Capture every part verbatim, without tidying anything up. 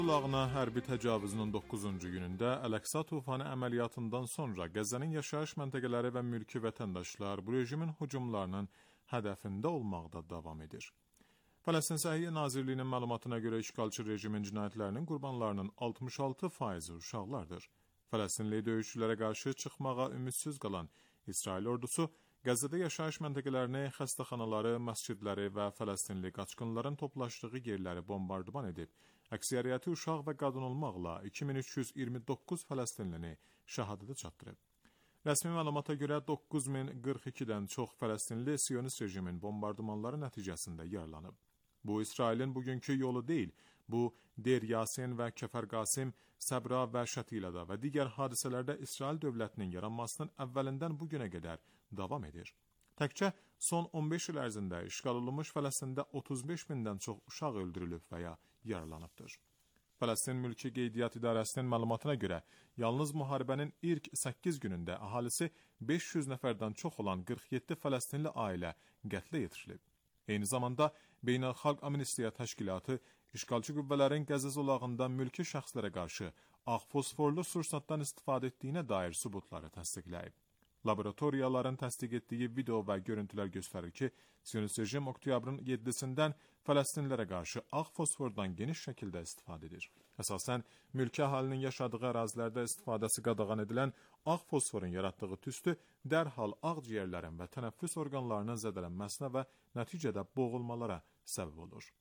Ulağına hərbi təcavüzünün doqquzuncu günündə Əl-Əqsa tufanı əməliyyatından sonra Qəzzənin yaşayış məntəqələri və mülki vətəndaşlar bu rejimin hücumlarının hədəfində olmaqda davam edir. Fələstin Səhiyyə Nazirliyinin məlumatına görə işğalçı rejimin cinayətlərinin qurbanlarının altmış altı faizi uşaqlardır. Fələstinli döyüşçülərə qarşı çıxmağa ümidsiz qalan İsrail ordusu Qəzzədə yaşayış məntəqələrini, xəstəxanaları, məscidləri və Fələstinli qaçqınların toplaşdığı yerləri bombardıman edib, əksəriyyəti uşaq və qadın olmaqla iki min üç yüz iyirmi doqquz Fələstinlini şəhadətə çatdırıb. Rəsmi məlumata görə doqquz min qırx ikidən çox Fələstinli Siyonist rejimin bombardımanları nəticəsində yaralanıb. Bu, İsrailin bugünkü yolu deyil, bu, Der Yasin və Kəfər Qasim, Səbra və Şətilada və digər hadisələrdə İsrail dövlətinin yaranmasının əvvəlindən bugünə qədər davam edir. Təkcə son on beş il ərzində işğal olunmuş Fələstində otuz beş mindən çox uşaq öldürülüb və ya yaralanıbdır. Fələstin Mülki Qeydiyyat İdarəsinin məlumatına görə, yalnız müharibənin ilk səkkiz günündə əhalisi beş yüz nəfərdən çox olan qırx yeddi Fələstinli ailə qətlə yetirilib. Eyni zamanda Beynəlxalq Amnistiya Təşkilatı işğalçı qüvvələrin Qəzza zolağında mülki şəxslərə qarşı ağ fosforlu sursatdan istifadə etdiyinə dair sübutları təsdiqləyib. Laboratoriyaların təsdiq etdiyi video və görüntülər göstərir ki, Siyonist rejim oktyabrın yeddisindən Fələstinlərə qarşı ağ fosfordan geniş şəkildə istifadə edir. Əsasən, mülki əhalinin yaşadığı ərazilərdə istifadəsi qadağan edilən ağ fosforun yaratdığı tüstü dərhal ağciyərlərin və tənəffüs orqanlarının zədələnməsinə və nəticədə boğulmalara səbəb olur.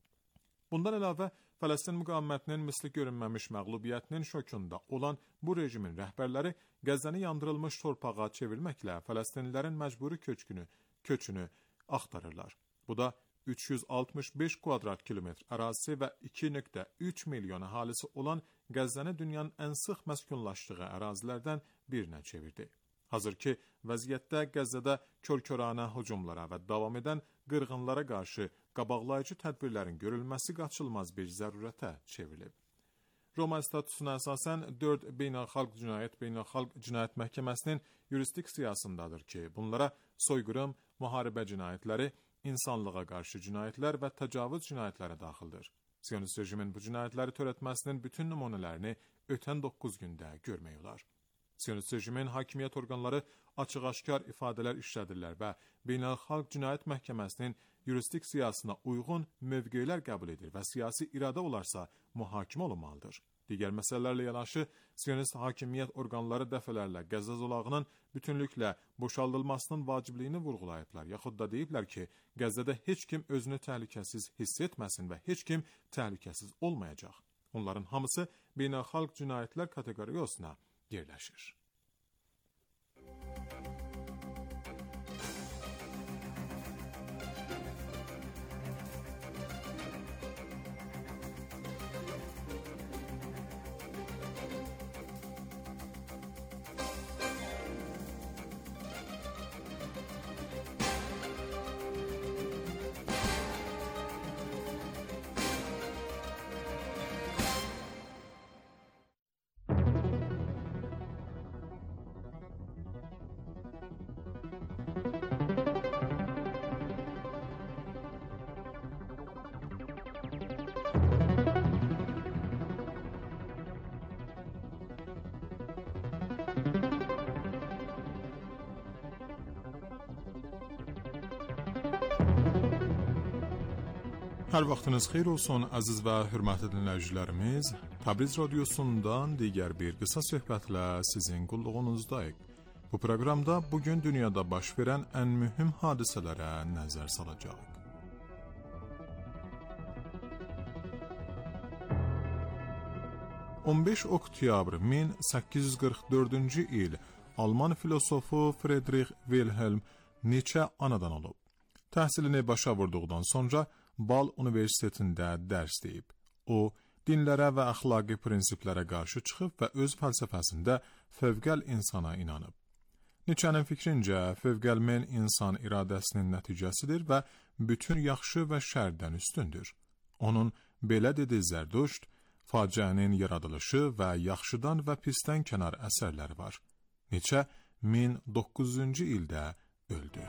Bundan əlavə, Fələstin müqavimətinin misli görünməmiş məğlubiyyətinin şokunda olan bu rejimin rəhbərləri Qəzzəni yandırılmış torpağa çevirməklə Fələstinlilərin məcburi köçkünü, köçünü axtarırlar. Bu da üç yüz altmış beş kvadrat kilometr ərazisi və iki nöqtə üç milyon əhalisi olan Qəzzəni dünyanın ən sıx məskunlaşdığı ərazilərdən birinə çevirdi. Hazır ki, vəziyyətdə Qəzzədə kör-körənə hücumlara və davam edən qırğınlara qarşı qabaqlayıcı tədbirlərin görülməsi qaçılmaz bir zərurətə çevrilib. Roma statusuna əsasən dörd beynəlxalq cinayət beynəlxalq cinayət məhkəməsinin yurisdiksiyasındadır ki, bunlara soyqırım, müharibə cinayətləri, insanlığa qarşı cinayətlər və təcavüz cinayətləri daxildir. Siyonist rejimin bu cinayətləri törətməsinin bütün nümunələrini ötən doqquz gündə görmək olar. Siyonist rejimin hakimiyyət orqanları açıq-aşkar ifadələr işlədirlər və Beynəlxalq Cinayət Məhkəməsinin yurisdiksiyasına uyğun mövqelər qəbul edir və siyasi iradə olarsa mühakimə olunmalıdır. Digər məsələlərlə yanaşı, Siyonist hakimiyyət orqanları dəfələrlə Qəzza zolağının bütünlüklə boşaldılmasının vacibliyini vurğulayıblar, yaxud da deyiblər ki, Qəzzədə heç kim özünü təhlükəsiz hiss etməsin və heç kim təhlükəsiz olmayacaq. Onların hamısı beynəlxalq cinayətlər kateqoriyasına yerləşir. Hər vaxtınız xeyir olsun, əziz və hörmətli dinləyicilərimiz. Təbriz radiosundan digər bir qısa söhbətlə sizin qulluğunuzdayıq. Bu proqramda bugün dünyada baş verən ən mühüm hadisələrə nəzər salacağıq. on beş oktyabr min səkkiz yüz qırx dördüncü il Alman filosofu Friedrich Wilhelm Nietzsche anadan olub. Təhsilini başa vurduqdan sonra Bal Universitetində dərs deyib. O, dinlərə və əxlaqi prinsiplərə qarşı çıxıb və öz fəlsəfəsində fövqəl insana inanıb. Nietzsche'nin fikrincə, fövqəl men insan iradəsinin nəticəsidir və bütün yaxşı və şərdən üstündür. Onun belə dedi Zərdüşt, faciənin yaradılışı və yaxşıdan və pisdən kənar əsərləri var. Nietzsche min doqquz yüzüncü ildə öldü.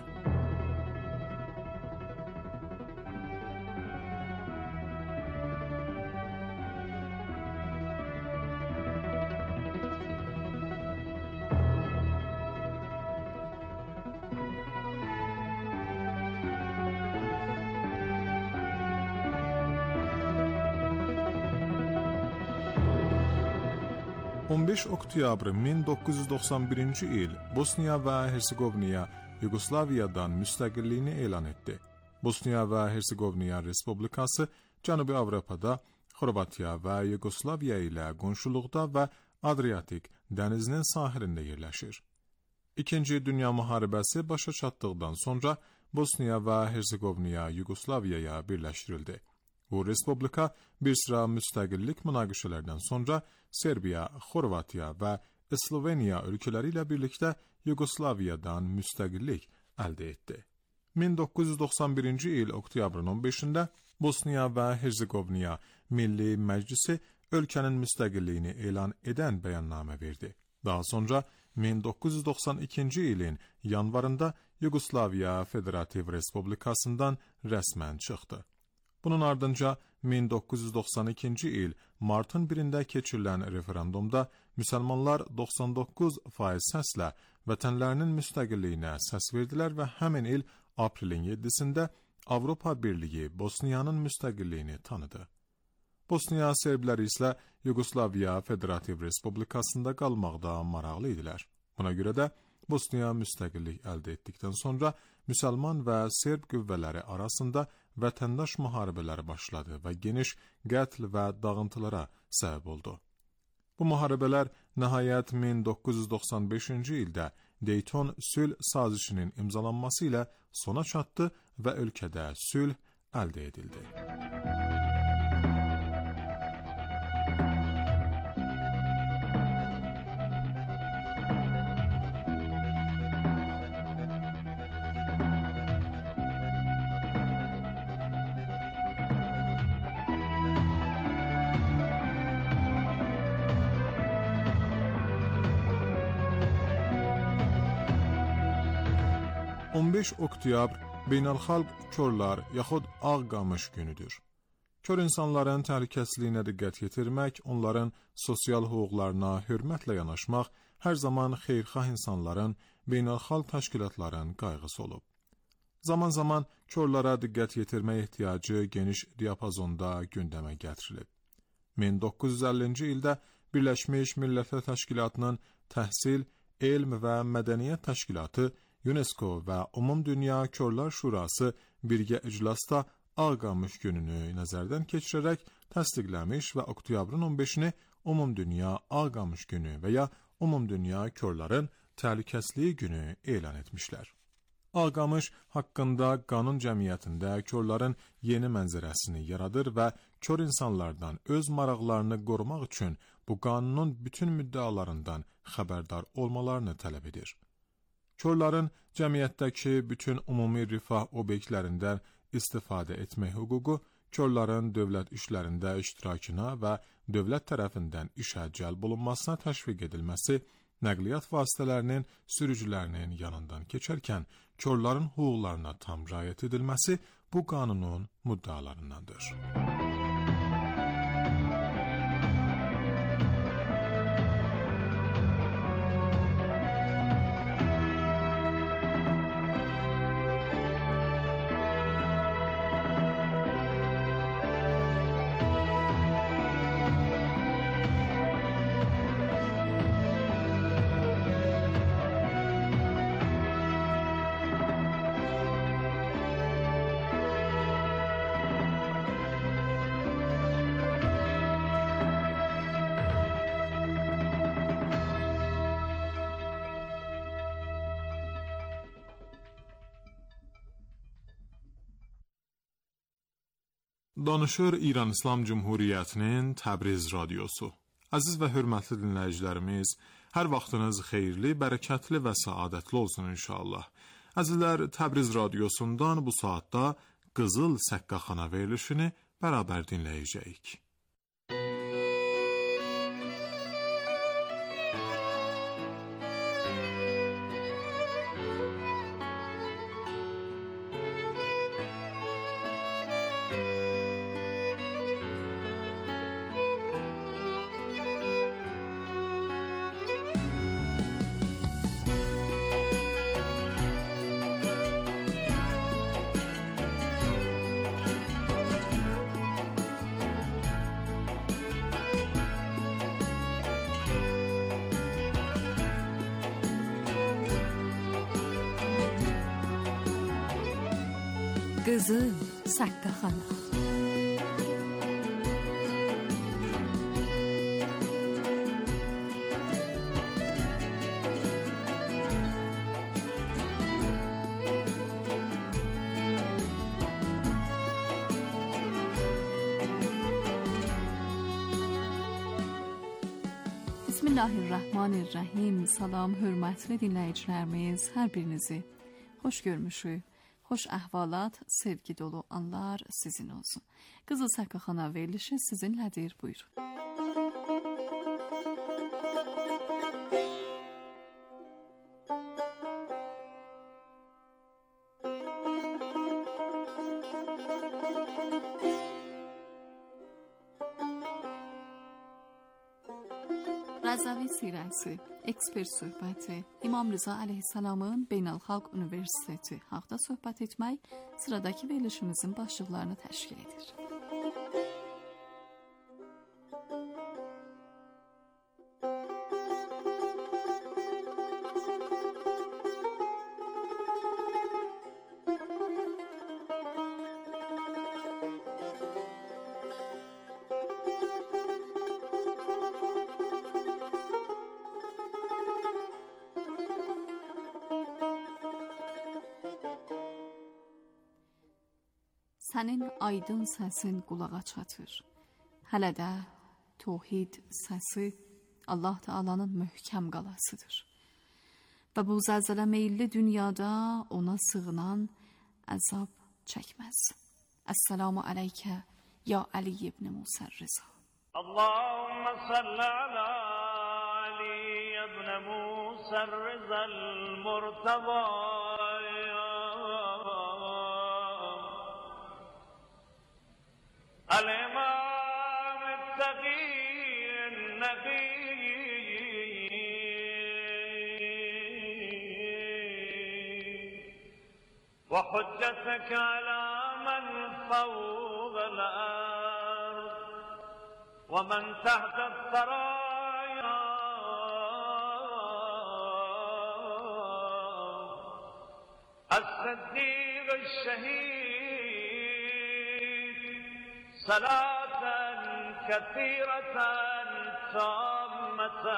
on beş oktyabr min doqquz yüz doxsan birinci il Bosniya və Hersegovina Yugoslaviyadan müstəqilliyini elan etdi. Bosniya və Hersegovina Respublikası Cənubi Avropada Xorvatiya və Yugoslaviya ilə qonşuluqda və Adriatik dənizinin sahilində yerləşir. İkinci Dünya müharibəsi başa çatdıqdan sonra Bosniya və Hersegovina Yugoslaviyaya birləşdirildi. Bu respublika bir sıra müstəqillik münaqişələrdən sonra Serbiya, Xorvatiya və Sloveniya ölkələri ilə birlikdə Yugoslaviyadan müstəqillik əldə etdi. min doqquz yüz doxsan birinci il oktyabrın on beşində Bosniya və Hersegovina Milli Məclisi ölkənin müstəqilliyini elan edən bəyannamə verdi. Daha sonra min doqquz yüz doxsan ikinci ilin yanvarında Yugoslaviya Federativ Respublikasından rəsmən çıxdı. Bunun ardınca min doqquz yüz doxsan ikinci il martın birində keçirilən referendumda müsəlmanlar doxsan doqquz faiz səslə vətənlərinin müstəqilliyinə səs verdilər və həmin il aprelin yeddisində Avropa Birliyi Bosniyanın müstəqilliyini tanıdı. Bosniya serbləri isə Yugoslaviya Federativ Respublikasında qalmaqda maraqlı idilər. Buna görə də Bosniya müstəqillik əldə etdikdən sonra müsəlman və serb qüvvələri arasında vətəndaş müharibələri başladı və geniş qətl və dağıntılara səbəb oldu. Bu müharibələr nəhayət min doqquz yüz doxsan beşinci ildə Dayton sülh sazişinin imzalanması ilə sona çatdı və ölkədə sülh əldə edildi. on beş oktyabr Beynəlxalq Körlər yaxud Ağ Qamış günüdür. Kör insanların təhlükəsizliyinə diqqət yetirmək, onların sosial hüquqlarına hörmətlə yanaşmaq hər zaman xeyirxah insanların, beynəlxalq təşkilatların qayğısı olub. Zaman-zaman körlərə diqqət yetirmək ehtiyacı geniş diapazonda gündəmə gətirilib. min doqquz yüz əllinci ildə Birləşmiş Millətlər Təşkilatının Təhsil, Elm və Mədəniyyət Təşkilatı UNESCO və Ümumdünya Körlər Şurası birgə iclasda Ağ Qamış gününü nəzərdən keçirərək təsdiqləmiş və oktyabrın on beşini Ümumdünya Ağ Qamış günü və ya Ümumdünya Körlərin Təhlükəsizliyi günü elan etmişlər. Ağ Qamış haqqında qanun cəmiyyətində körlərin yeni mənzərəsini yaradır və kör insanlardan öz maraqlarını qorumaq üçün bu qanunun bütün müddəalarından xəbərdar olmalarını tələb edir. Körlərin cəmiyyətdəki bütün ümumi rifah obyektlərindən istifadə etmək hüququ, körlərin dövlət işlərində iştirakına və dövlət tərəfindən işə cəlb olunmasına təşviq edilməsi, nəqliyyat vasitələrinin sürücülərinin yanından keçərkən körlərin hüquqlarına tam riayət edilməsi bu qanunun müddəalarındandır. Danışır İran İslam Cumhuriyyətinin Təbriz radiosu. Əziz və hörmətli dinləyicilərimiz, hər vaxtınız xeyirli, bərəkətli və səadətli olsun inşallah. Əzizlər, Təbriz radiosundan bu saatda Qızıl Səqqaxana verilişini bərabər dinləyəcəyik. Qızıl Saqqaxana. Bismillahirrahmanirrahim. Salam, hörmətli dinləyicilərimiz, hər birinizi xoş görmüşük. Xoş əhvalat, sevgi dolu anlar sizin olsun. Qızıl Saqqaxana verilişi sizinlədir, buyurun. Rəzavi Sirəsi, ekspert söhbəti, İmam Rıza Əleyhisselamın Beynəlxalq Universiteti haqda söhbət etmək sıradakı verilişimizin başlıqlarını təşkil edir. Sənin aydın səsin qulağa çatır. Hələ də tövhid səsi Allah Taala'nın möhkəm qalasıdır. Və bu zəlzələ meyilli dünyada ona sığınan əzab çəkməz. Əssalamu aleykə ya Ali ibn Musa Rıza. Allahümme salli ala Ali ibn Musa Rıza al-Murtaba. الإمام التقي النبي وحجتك على من فوق الأرض ومن تحت الثرايا الصديق الشهيد صلاة كثيرة تامة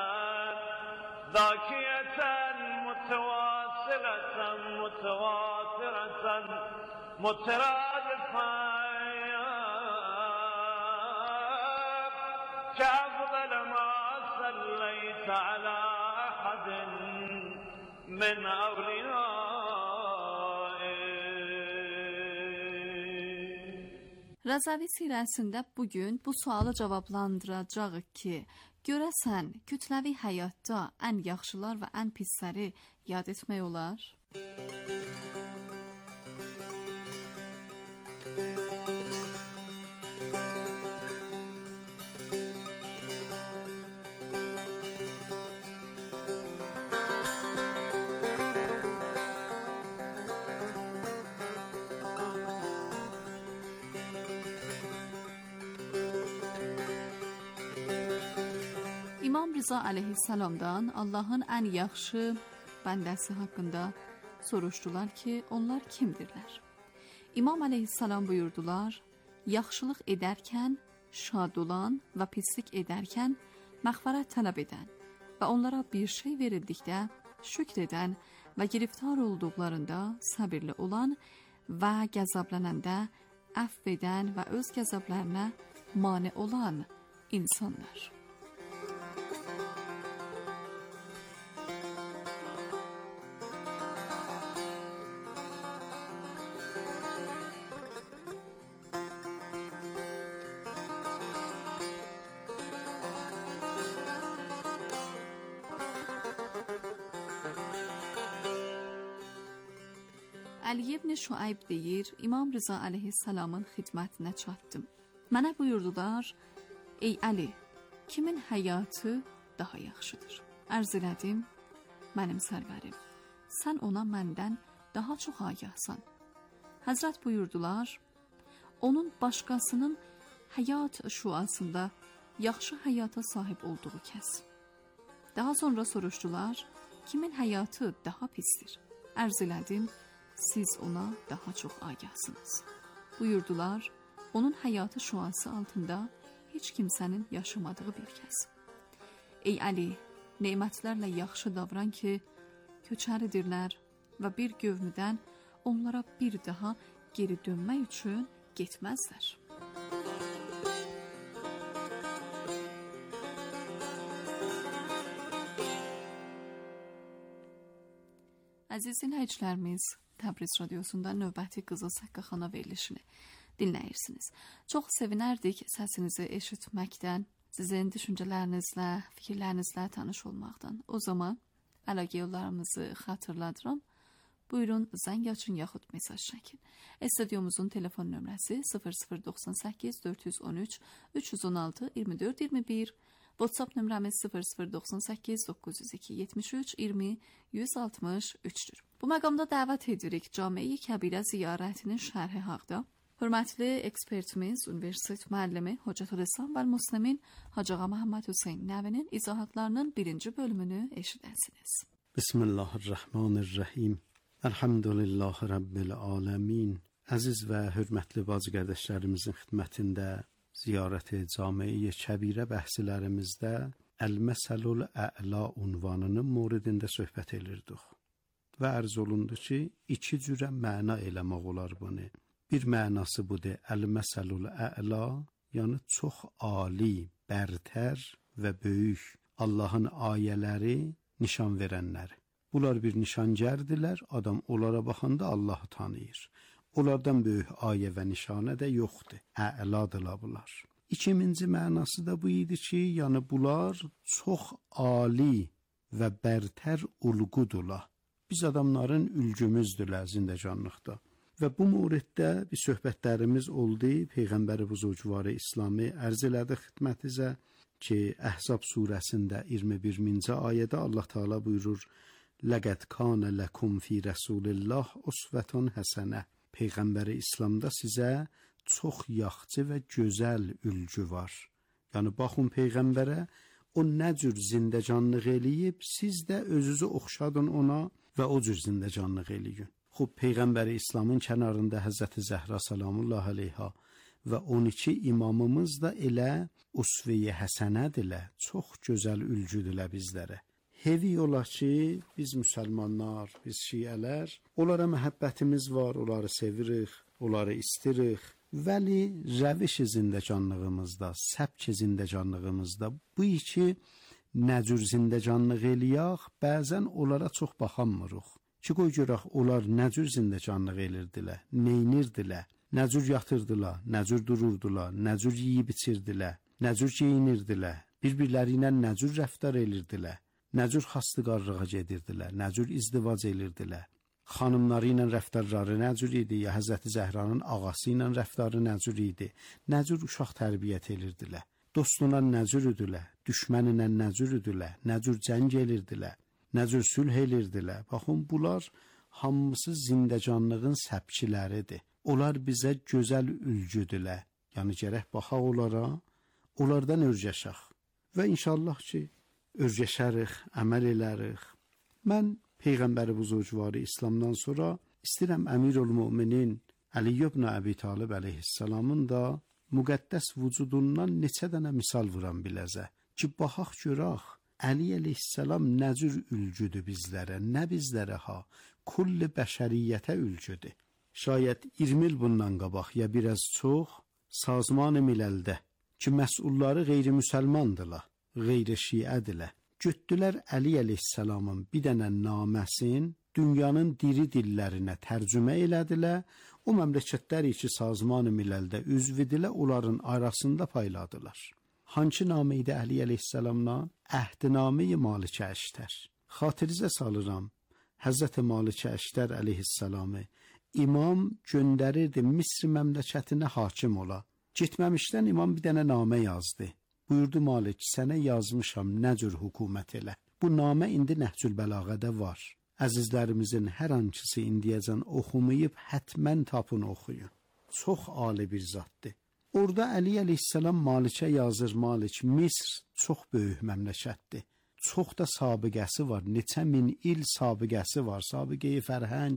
ذاكية متواصلة متواترة مترادفة كأفضل ما صليت على أحد من أولياء. Rəzavi Sirəsində bugün bu sualı cavablandıracağıq ki, görəsən kütləvi həyatda ən yaxşılar və ən pisləri yad etmək olar? İmam Rıza Əleyhisselamdan Allahın ən yaxşı bəndəsi haqqında soruşdular ki, onlar kimdirlər? İmam Əleyhisselam buyurdular, yaxşılıq edərkən şad olan və pislik edərkən məğfirət tələb edən və onlara bir şey verildikdə şükr edən və giriftar olduqlarında səbirli olan və qəzəblənəndə əfv edən və öz qəzəblərinə mane olan insanlar. Əli ibn Şuayb deyir, İmam Rıza Əleyhisselamın xidmətinə çatdım. Mənə buyurdular, ey Əli, kimin həyatı daha yaxşıdır? Ərz elədim, mənim sərvərim, sən ona məndən daha çox agahsan. Həzrət buyurdular, onun başqasının həyat şüasında yaxşı həyata sahib olduğu kəs. Daha sonra soruşdular, kimin həyatı daha pisdir? Ərz elədim, siz ona daha çox agahsınız. Buyurdular, onun həyatı şüası altında heç kimsənin yaşamadığı bir kəs. Ey Əli, nemətlərlə yaxşı davran ki, köçəridirlər və bir gövmüdən onlara bir daha geri dönmək üçün getməzlər. Əziz dinləyicilərimiz, Təbriz Radiosunda növbəti Qızıl Səqqaxana verilişini dinləyirsiniz. Çox sevinərdik səsinizi eşitməkdən, sizin düşüncələrinizlə, fikirlərinizlə tanış olmaqdan. O zaman əlaqə yollarımızı xatırladıram. Buyurun, zəng açın yaxud mesaj çəkin. Stüdyomuzun telefon nömrəsi sıfır sıfır doxsan səkkiz dörd yüz on üç üç yüz on altı iyirmi dörd iyirmi bir, WhatsApp nömrəmiz sıfır sıfır doxsan səkkiz doqquz yüz iki yetmiş üç iyirmi yüz altmış üçdür. Bu məqamda dəvət edirik Cami-i Kəbirə ziyarətinin şərhi haqda. Hörmətli ekspertimiz, Universitet müəllimi Hocətülislam və Müslimin Hacı Ağa Məhəmməd Hüseyn Nəvinin izahatlarının birinci bölümünü eşidərsiniz. Bismillahirrahmanirrahim. Elhamdülillah Rabbil alemin. Əziz və hörmətli bacı qardaşlarımızın xidmətində ziyarəti Cami-i Kəbirə bəhslərimizdə Əl-Məsəlul Ə'la unvanının moridində söhbət edirdik. Və ərz olundu ki, iki cürə məna eləmək olar bunu. Bir mənası budur, Əl-Məsəlul Ə'la, yəni çox ali, bərtər və böyük Allahın ayələri nişan verənləri. Bunlar bir nişangərdirlər, adam onlara baxanda Allahı tanıyır. Onlardan böyük ayə və nişanə də yoxdur, ə'ladırlar bunlar. İkinci mənası da bu idi ki, yəni bunlar çox ali və bərtər ulqudurlar. Biz adamların ülgümüzdürlər zindəcanlıqda. Və bu muriddə bir söhbətlərimiz oldu, Peyğəmbəri Buzurgvarı İslami ərz elədi xidmətinizə ki, Əhzab surəsində iyirmi birinci ayədə Allah Teala buyurur, Ləqəd kanə ləkum fi Rəsulillah usvətun həsənə. Peyğəmbəri İslamda sizə çox yaxşı və gözəl ülgü var. Yəni, baxın Peyğəmbərə, o nə cür zindəcanlıq eləyib, siz də özünüzü oxşadın ona və o cür zindəcanlıq eləyin. Xub, Peyğəmbəri İslamın kənarında Həzrəti Zəhra salamullah aleyha və on iki imamımız da elə usve-i həsənədirlər, çox gözəl ülgüdürlər bizlərə. Hevi ola ki, biz müsəlmanlar, biz şiələr, onlara məhəbbətimiz var, onları sevirik, onları istirik. Vəli rəviş zindəcanlığımızda, səbk zindəcanlığımızda bu iki nə cür zindəcanlıq eləyək, bəzən onlara çox baxanmırıq. Ki, qoy görək, onlar nə cür zindəcanlıq elirdilər, neynirdilər, nə cür yatırdılar, nə cür dururdular, nə cür yiyib içirdilər, nə cür geyinirdilər, bir-birləri ilə nə cür rəftar elirdilər. Nə cür xastıqarlığa gedirdilər, nə cür izdivac edirdilər. Xanımları ilə rəftarları nə cür idi, ya Həzrəti Zəhranın ağası ilə rəftarı nə cür idi, nə cür uşaq tərbiyyət edirdilər. Dostuna nə cür idilər, düşməninə nə cür idilər, nə cür cəng edirdilər, nə cür sülh edirdilər. Baxın, bunlar hamısı zindəcanlığın səbkiləridir. Onlar bizə gözəl ülgüdürlər. Yəni, gərək baxaq onlara, onlardan örgəşək. Və inşallah ki, örgəşərik, əməl elərik. Mən Peyğəmbəri Buzurgvarı İslamdan sonra istəyirəm Əmirül-Müminin Əli ibn Əbi Talib əleyhissalamın da müqəddəs vücudundan neçə dənə misal vuran biləzə ki, baxaq görək, Əli əleyhissalam nə cür ülgüdür bizlərə, nə bizlərə ha, kulli bəşəriyyətə ülgüdür. Şayət iyirmi il bundan qabaq, ya biraz çox, Sazman-ı Miləldə ki, məsulları qeyri-müsəlmandırlar, qeyri-şiədirlər. Götdülər Əli əleyhissalamın bir dənə naməsin dünyanın diri dillərinə tərcümə elədilər. O məmləkətləri ki, Sazman-ı Miləldə üzvidilə onların arasında payladılar. Hançı namə idi Əli əleyhissalamla? Əhdinamə-i Malikə Əştər. Xatirizə salıram, Həzrəti Malikə Əştər əleyhissalamı imam göndərirdi Misr məmləkətinə hakim ola. Getməmişdən imam bir dənə namə yazdı. Buyurdu Malik, sənə yazmışam, nə cür hökumət elə. Bu namə indi Nəhcül Bəlağədə var. Əzizlərimizin hər hankısı indiyəcən oxumayıb, hətmən tapın oxuyun. Çox ali bir zatdır. Orada Əli əleyhissalam Malikə yazır, Malik, Misr çox böyük məmləkətdir. Çox da sabiqəsi var, neçə min il sabiqəsi var, sabiqəyi fərhəng,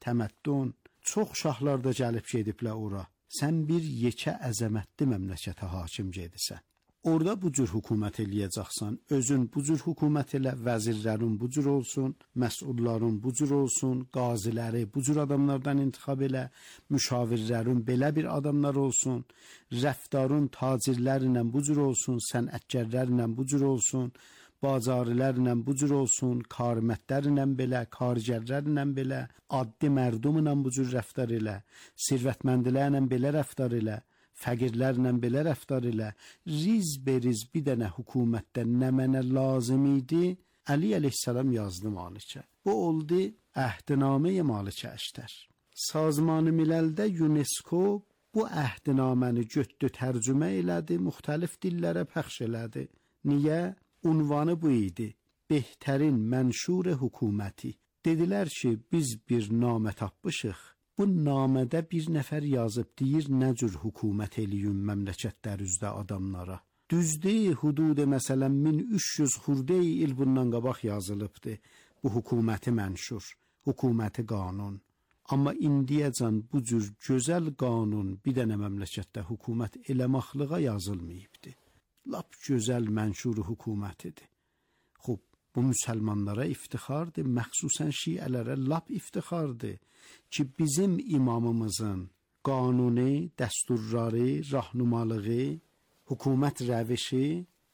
təməddün. Çox şahlar da gəlib gediblər ora. Sən bir yekə əzəmətli məmləkətə hakim gedisən. Orada bu cür hökumət eləyəcəksən. Özün bu cür hökumət elə, vəzirlərin bu cür olsun, məsulların bu cür olsun, qaziləri bu cür adamlardan intixab elə, müşavirlərin belə bir adamlar olsun, rəftarın tacirlərlə bu cür olsun, sənətkarlərlə bu cür olsun, bazarlarla bu cür olsun, karmətlərlə belə, kargərlərlə belə, addi mərdumla bu cür rəftar elə, sirvətməndilərlə belə rəftar elə, fəqirlərlə belə rəftar elə, riz beriz bir dənə hökumətdə nə mənə lazım idi, Əli əleyhissalam yazdı Malikə. Bu oldu əhdnamə-i Malikə Əştər. Sazman-ı Miləldə UNESCO bu əhdnaməni götdü, tərcümə elədi, müxtəlif dillərə pəxş elədi. Niyə? Unvanı bu idi, Behtərin mənşur hökuməti. Dedilər ki, biz bir namə tapmışıq. Bu namədə bir nəfər yazıb deyir, nə cür hökumət eləyün məmləkətlər üzdə adamlara. Düzdür, hududu məsələn min üç yüz xurdə il bundan qabaq yazılıbdı. Bu hökuməti mənşur, hökuməti qanun. Amma indiyəcən bu cür gözəl qanun bir dənə məmləkətdə hökumət eləmaqlığa yazılmayıbdı. Lap gözəl mənşur hökumətidir. Xub, bu müsəlmanlara iftixardır, məxsusən şiələrə lap iftixardır ki, bizim imamımızın qanuni, dəsturları, rahnumalığı, hökumət rəvişi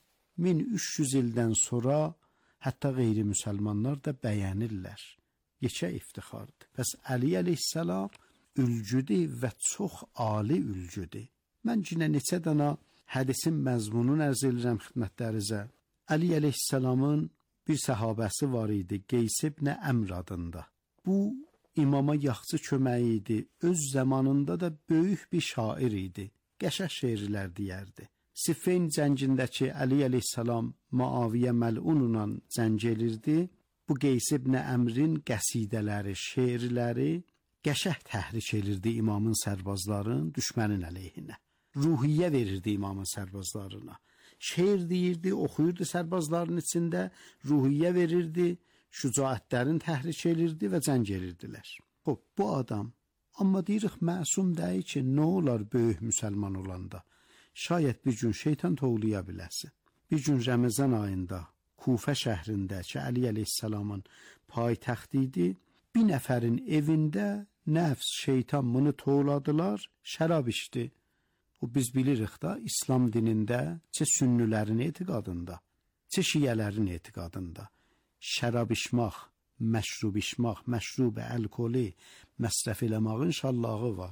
min üç yüz ildən sonra hətta qeyri-müsəlmanlar da bəyənirlər. Yekə iftixardır. Pəs Əli əleyhissalam ülgüdür və çox ali ülgüdür. Mən yenə neçə dana hədisin məzmununu ərz edirəm xidmətlərinizə. Əli əleyhissalamın bir səhabəsi var idi, Qeys ibn Əmr adında. Bu, imama yaxçı köməyi idi, öz zamanında da böyük bir şair idi, qəşəng şeirlər deyərdi. Siffin cəngindəki Əli əleyhissalam Muaviyə məlunla cəng elirdi. Bu Qeys ibn Əmrin qəsidələri, şeirləri qəşəng təhrik elirdi imamın sərbazların düşmənin əleyhinə. Ruhiyyə verirdi imamın sərbazlarına. Şeir deyirdi, oxuyurdu sərbazların içində, ruhiyyə verirdi, şücaətlərin təhrik elirdi və cəng edirdilər. Xoş, bu adam, amma deyirik məsum deyil ki, nə olar böyük müsəlman olanda? Şayət bir gün şeytan toğlaya biləsin. Bir gün Ramazan ayında Kufə şəhrində ki, Əli əleyhissalamın paytaxtı idi, bir nəfərin evində nəfs, şeytan bunu toğladılar, şərab içdi. O biz bilirik da İslam dinində, çə sünnülərin etiqadında, çə şiyələrin etiqadında şərab içmək, məşrub içmək, məşrub əlkoli məsrəf eləmağın şallahı var.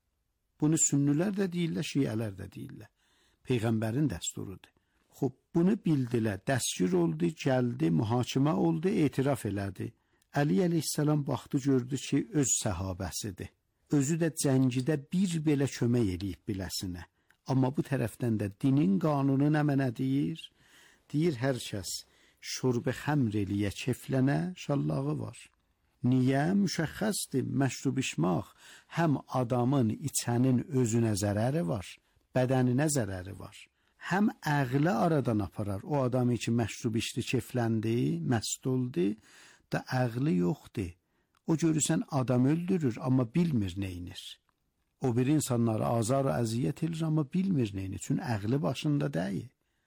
Bunu sünnülər də deyirlər, şiyələr də deyirlər. Peyğəmbərin dəsturudur. Xoş, bunu bildilər, dəstgir oldu, gəldi, mühakimə oldu, etiraf elədi. Əli əleyhissalam baxdı, gördü ki, öz səhabəsidir. Özü də cəngidə bir belə kömək eləyib biləsinə. Amma bu tərəfdən də dinin qanunu nə mənə deyir? Deyir, hər kəs şurb xəmr eləyə, keflənə şallağı var. Niyə? Müşəxxəsdir, məşrub içmək həm adamın, içənin özünə zərəri var, bədəninə zərəri var. Həm əqlə aradan aparar. O adamı ki, məşrub içdi, kefləndi, məst oldu, da əqli yoxdur. O görürsən adam öldürür, amma bilmir neynir. O bir insanlara azar və əziyyət edir, amma bilmir neynir. Çünki əqli başında deyil.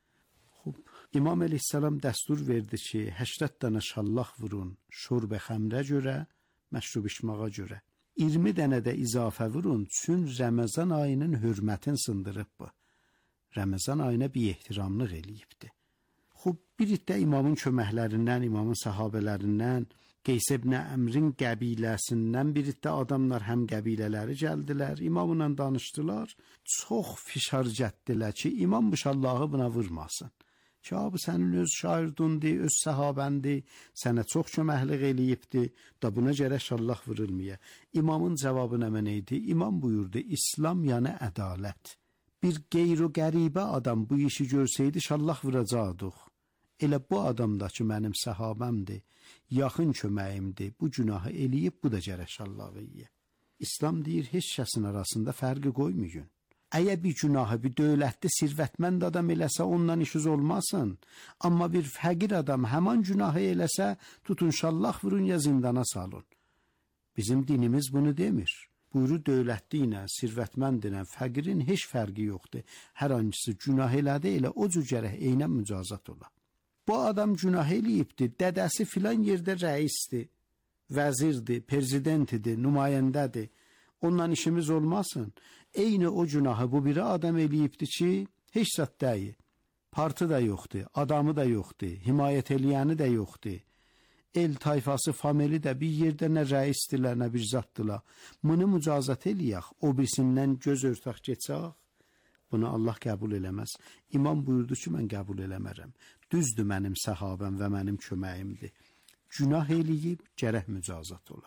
Xub, İmam əleyhissalam dəstur verdi ki, həşrət dənə şallaq vurun, şurb xəmrə görə, məşrub içmağa görə. iyirmi dənə də izafə vurun, çün Ramazan ayının hürmətin sındırıb bu. Ramazan ayına bir ehtiramlıq eləyibdi. Xub, bir iddə imamın köməklərindən, imamın səhabələrindən, Qeys ibn Əmrin qəbiləsindən bir iddə adamlar həm qəbilələri gəldilər, imamla danışdılar, çox fişar gətdilər ki, imam bu şallahı buna vurmasın. Ki, bu sənin öz şairdundur, öz səhabəndir, sənə çox köməklik eləyibdir, da buna gərək şallah vurulmaya. İmamın cavabı nə mənə idi? İmam buyurdu, İslam yəni ədalət. Bir qeyr-i qəribə adam bu işi görsəydi, şallah vuracaqdıq. Elə bu adam da ki, mənim səhabəmdir, yaxın köməyimdir, bu günahı eləyib, bu da gərək şallah eləyə. İslam deyir, heç kəsin arasında fərqi qoymayın. Əgər bir günahı bir dövlətli, sirvətmənd adam eləsə, ondan işiniz olmasın. Amma bir fəqir adam həman günahı eləsə, tutun şallah vurun ya zindana salın. Bizim dinimiz bunu demir. Buyurur dövlətli ilə, sirvətmənd ilə, fəqirin heç fərqi yoxdur. Hər hangisi günah elədi, elə o cür gərək eynən mücazat ola. Bu adam günah eləyibdir, dədəsi filan yerdə rəisdir, vəzirdir, prezidentidir, nümayəndədir. Ondan işimiz olmasın. Eyni o günahı bu biri adam eləyibdir ki, heç zət deyil. Parti da yoxdur, adamı da yoxdur, himayət eləyəni də yoxdur. El tayfası, famili də bir yerdə nə rəisdirlər, nə bir zatdırlar. Bunu mücazat eləyək, o birisindən göz örtək geçək. Bunu Allah qəbul eləməz. İmam buyurdu ki, mən qəbul eləmərəm. Düzdür mənim səhabəm və mənim köməyimdir. Günah eləyib, gərək mücazat ola.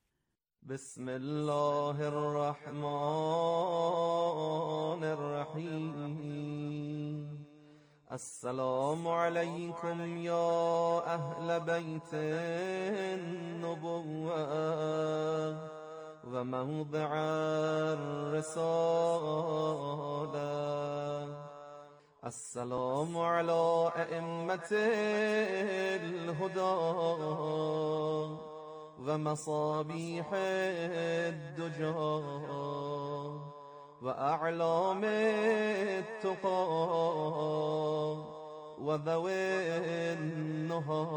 Bismillahirrahmanirrahim. السلام عليكم يا أهل بيت النبوة وموضع الرسالة. السلام على أئمة الهدى ومصابيح الدجى وأعلام التقى وذوي النهى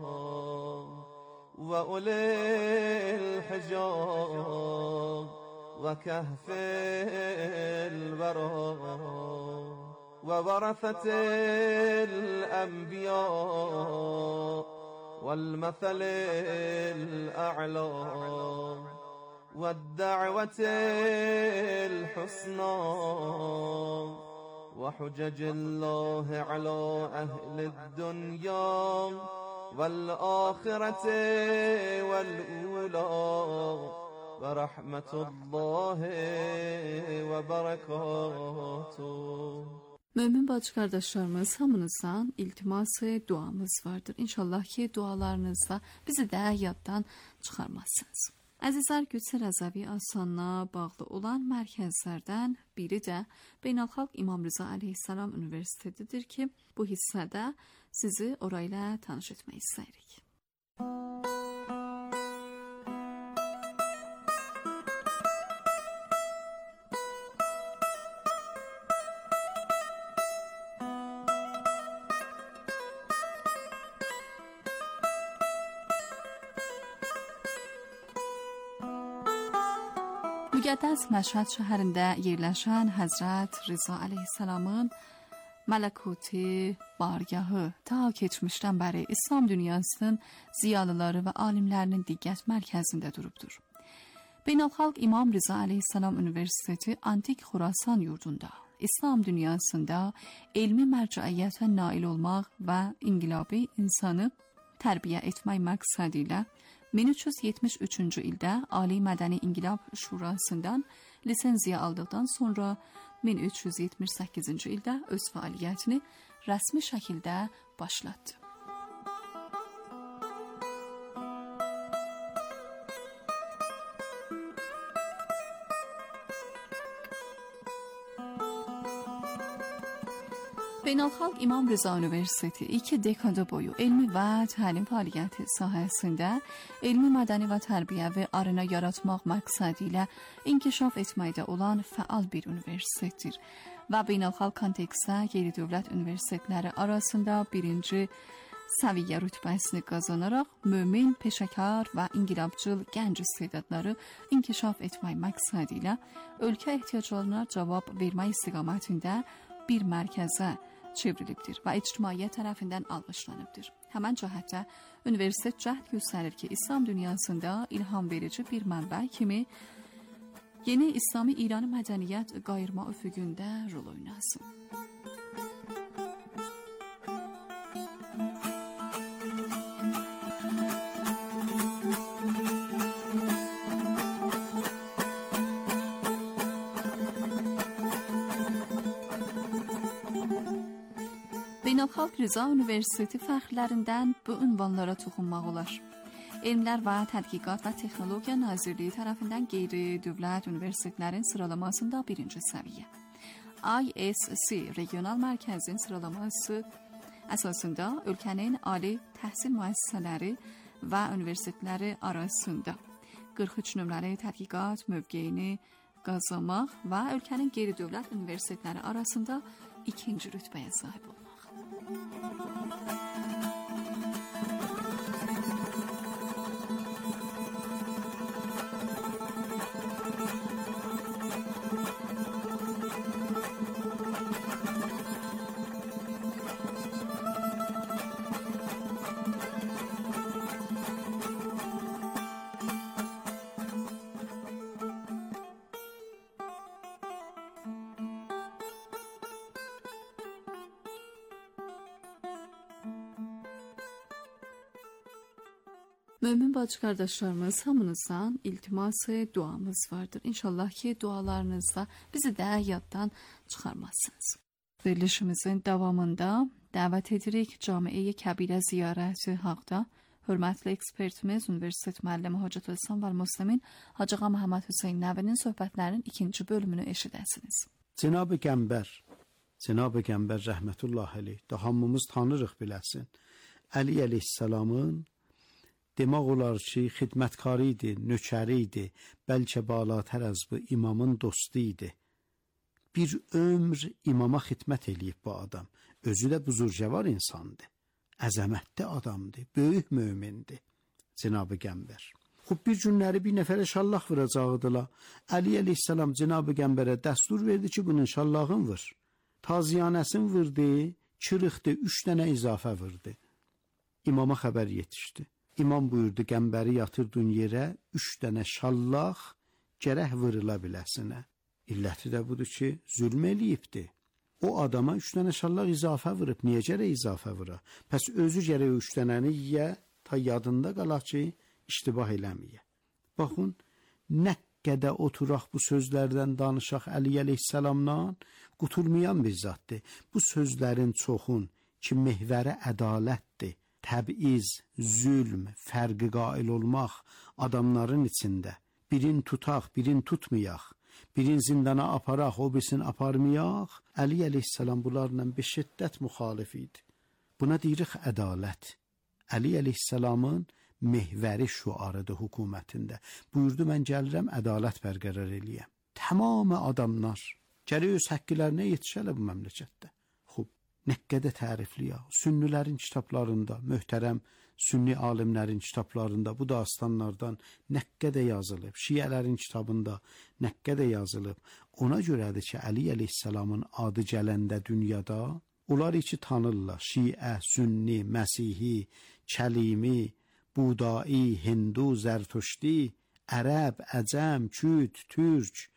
وأولي الحجى وكهف الورى وورثة الأنبياء والمثل الأعلى والدعوة الحسنى وحجج الله على أهل الدنيا والآخرة والأولى ورحمة الله وبركاته. Mömin bacı qardaşlarımız, hamınızdan iltiması, duamız vardır. İnşallah ki, dualarınızla bizi də yaddan çıxarmazsınız. Əzizlər, Gücsə Rəzəvi Asanla bağlı olan mərkəzlərdən biri də Beynəlxalq İmam Rıza Əleyhissalam Universitetidir ki, bu hissədə sizi orayla tanış etmək istəyirik. Müqəddəs Məşhəd şəhərində yerləşən Həzrət Rıza Əleyhissalamın mələkuti bargahı ta keçmişdən bəri İslam dünyasının ziyalıları və alimlərinin diqqət mərkəzində durubdur. Beynəlxalq İmam Rıza Əleyhissalam Universiteti Antik Xurasan yurdunda İslam dünyasında elmi mərcəiyyətə nail olmaq və inqilabi insanı tərbiyə etmək məqsədi ilə min üç yüz yetmiş üçüncü ildə Ali Mədəni İnqilab Şurasından lisenziya aldıqdan sonra min üç yüz yetmiş səkkizinci ildə öz fəaliyyətini rəsmi şəkildə başlatdı. Beynəlxalq İmam Rıza Universiteti iki dekada boyu elmi və təlim fəaliyyəti sahəsində elmi, mədəni və tərbiyəvi arena yaratmaq məqsədi ilə inkişaf etməkdə olan fəal bir universitetdir və beynəlxalq kontekstdə qeyri-dövlət universitetləri arasında birinci səviyyə rütbəsini qazanaraq mömin, peşəkar və inqilabçıl gənc istedadları inkişaf etmək məqsədi ilə ölkə ehtiyaclarına cavab vermək istiqamətində bir mərkəzə çevrilibdir və ictimaiyyət tərəfindən alqışlanıbdır. Həmən cəhətdə universitet cəhd göstərir ki, İslam dünyasında ilham verici bir mənbə kimi yeni İslami İranı mədəniyyət qayırma üfüqündə rol oynasın. Beynəlxalq Rıza Universiteti fəxrlərindən bu ünvanlara toxunmaq olar. Elmlər və Tədqiqat və Texnologiya Nazirliyi tərəfindən qeyri-dövlət universitetlərin sıralamasında birinci səviyyə. I S C regional mərkəzin sıralaması əsasında ölkənin ali təhsil müəssisələri və universitetləri arasında qırx üç nömrəli tədqiqat mövqeyini qazanmaq və ölkənin qeyri-dövlət universitetləri arasında ikinci rütbəyə sahib olmaq. Mömin bacı qardaşlarımız, hamınızdan iltiması, duamız vardır. İnşallah ki dualarınızda bizi də yaddan çıxarmazsınız. Verilişimizin davamında dəvət edirik Camiə Kəbirə ziyarəti haqda hörmətli ekspertimiz, Universitet müəllimi Hocatülislam və Müslimin Hacı Ağa Məhəmməd Hüseyn Nəvinin söhbətlərinin ikinci bölümünü eşidəsiniz. Cənab-ı Qəmbər, Cənab-ı Qəmbər rəhmətullah əleyh, da hamımız tanırıq biləsin. Əli əleyhissalamın demək olar ki, xidmətkarı idi, nökəri idi, bəlkə balatər az bu imamın dostu idi. Bir ömr imama xidmət eləyib bu adam. Özü də buzurcəvar insandı. Əzəmətli adamdı, böyük mömindir. Cənab-ı Qəmbər. Xub bir günləri bir nəfərə şallaq vuracaqdılar. Əli əleyhissalam Cənab-ı Qəmbərə dəstur verdi ki, bunun şallağın vur. Taziyanəsini vurdu, çırıqdı, üç dənə izafə vurdu. İmama xəbər yetişdi. İmam buyurdu, Qəmbəri yatırdın yerə, üç dənə şallaq gərək vırıla biləsinə. İlləti də budur ki, zülm eləyibdi. O adama üç dənə şallaq izafə vırıb, niyə gərək izafə vıra? Pəs özü gərək üç dənəni yiyə, ta yadında qalaq ki, iştibah eləməyə. Baxın, nə qədər oturaq bu sözlərdən danışaq Əli əleyhissalamdan, qutulmayan bir zatdır. Bu sözlərin çoxun ki, mehvəri ədalətdir. Təbiiz, zülm, fərqi qail olmaq adamların içində. Birin tutaq, birin tutmayaq. Birin zindana aparaq, o birisini aparmayaq. Əli əleyhissalam bunlarla bir şiddət müxalif idi. Buna deyirik ədalət. Əli əleyhissalamın mehvəri şüarıdır hökumətində. Buyurdu, mən gəlirəm ədalət bərqərar eləyəm. Tamamı adamlar gərək öz həqqlərinə yetişələ bu məmləkətdə. Nə qədər tərifli ya, sünnilərin kitablarında, möhtərəm sünni alimlərin kitablarında bu dastanlardan nə qədər yazılıb, şiələrin kitabında nə qədər yazılıb. Ona görədir ki, Əli əleyhissalamın adı gələndə dünyada, onlar iki tanırlar, şiə, sünni, məsihi, kəlimi, budai, hindu, zərtuşdi, ərəb, əcəm, küt, türk,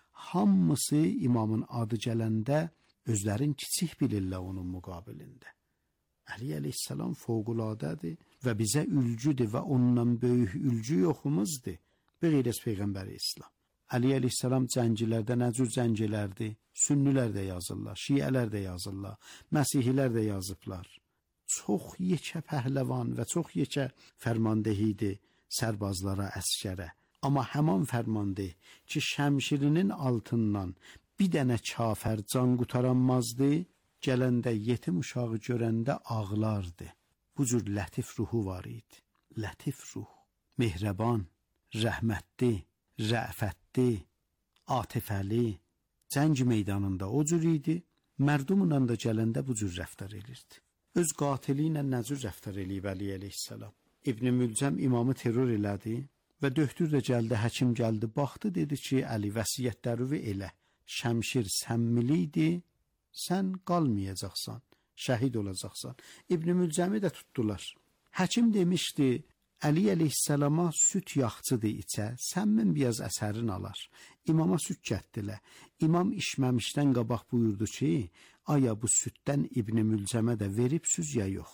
hamısı imamın adı gələndə özlərin kiçik bilirlər onun müqabilində. Əli əleyhissalam fövqüladədir və bizə ülgüdür və ondan böyük ülgü yoxumuzdur. Beğeyrəs Peyğəmbəri İslam. Əli əleyhissalam cəngilərdə nə cür cəngilərdir? Sünnilər də yazırlar, şiələr də yazırlar, məsihilər də yazıblar. Çox yekə pəhləvan və çox yekə fərmandehidir sərbazlara, əskərə. Amma həman fərmandeh ki, şəmşirinin altından bir dənə kafər can qutaranmazdı, gələndə yetim uşağı görəndə ağlardı. Bu cür lətif ruhu var idi. Lətif ruh, mehriban, rəhmətli, rəfətli, atifəli, cəng meydanında o cür idi, mərdumla da gələndə bu cür rəftar edirdi. Öz qatili ilə nə cür rəftar eləyib Əli əleyhissalam? İbn Mülcəm imamı terror elədi və döktür də gəldi, həkim gəldi, baxdı, dedi ki, Əli vəsiyyətləri elə. Şəmşir səmmili idi, sən qalmayacaqsan, şəhid olacaqsan. İbn Mülcəmi də tutdular. Həkim demişdi, Əli əleyhissalama süt yaxçıdır içə, səmmin biraz əsərin alar. İmama süt gətdilər. İmam içməmişdən qabaq buyurdu ki, aya bu sütdən İbn Mülcəmə də verib süz ya yox.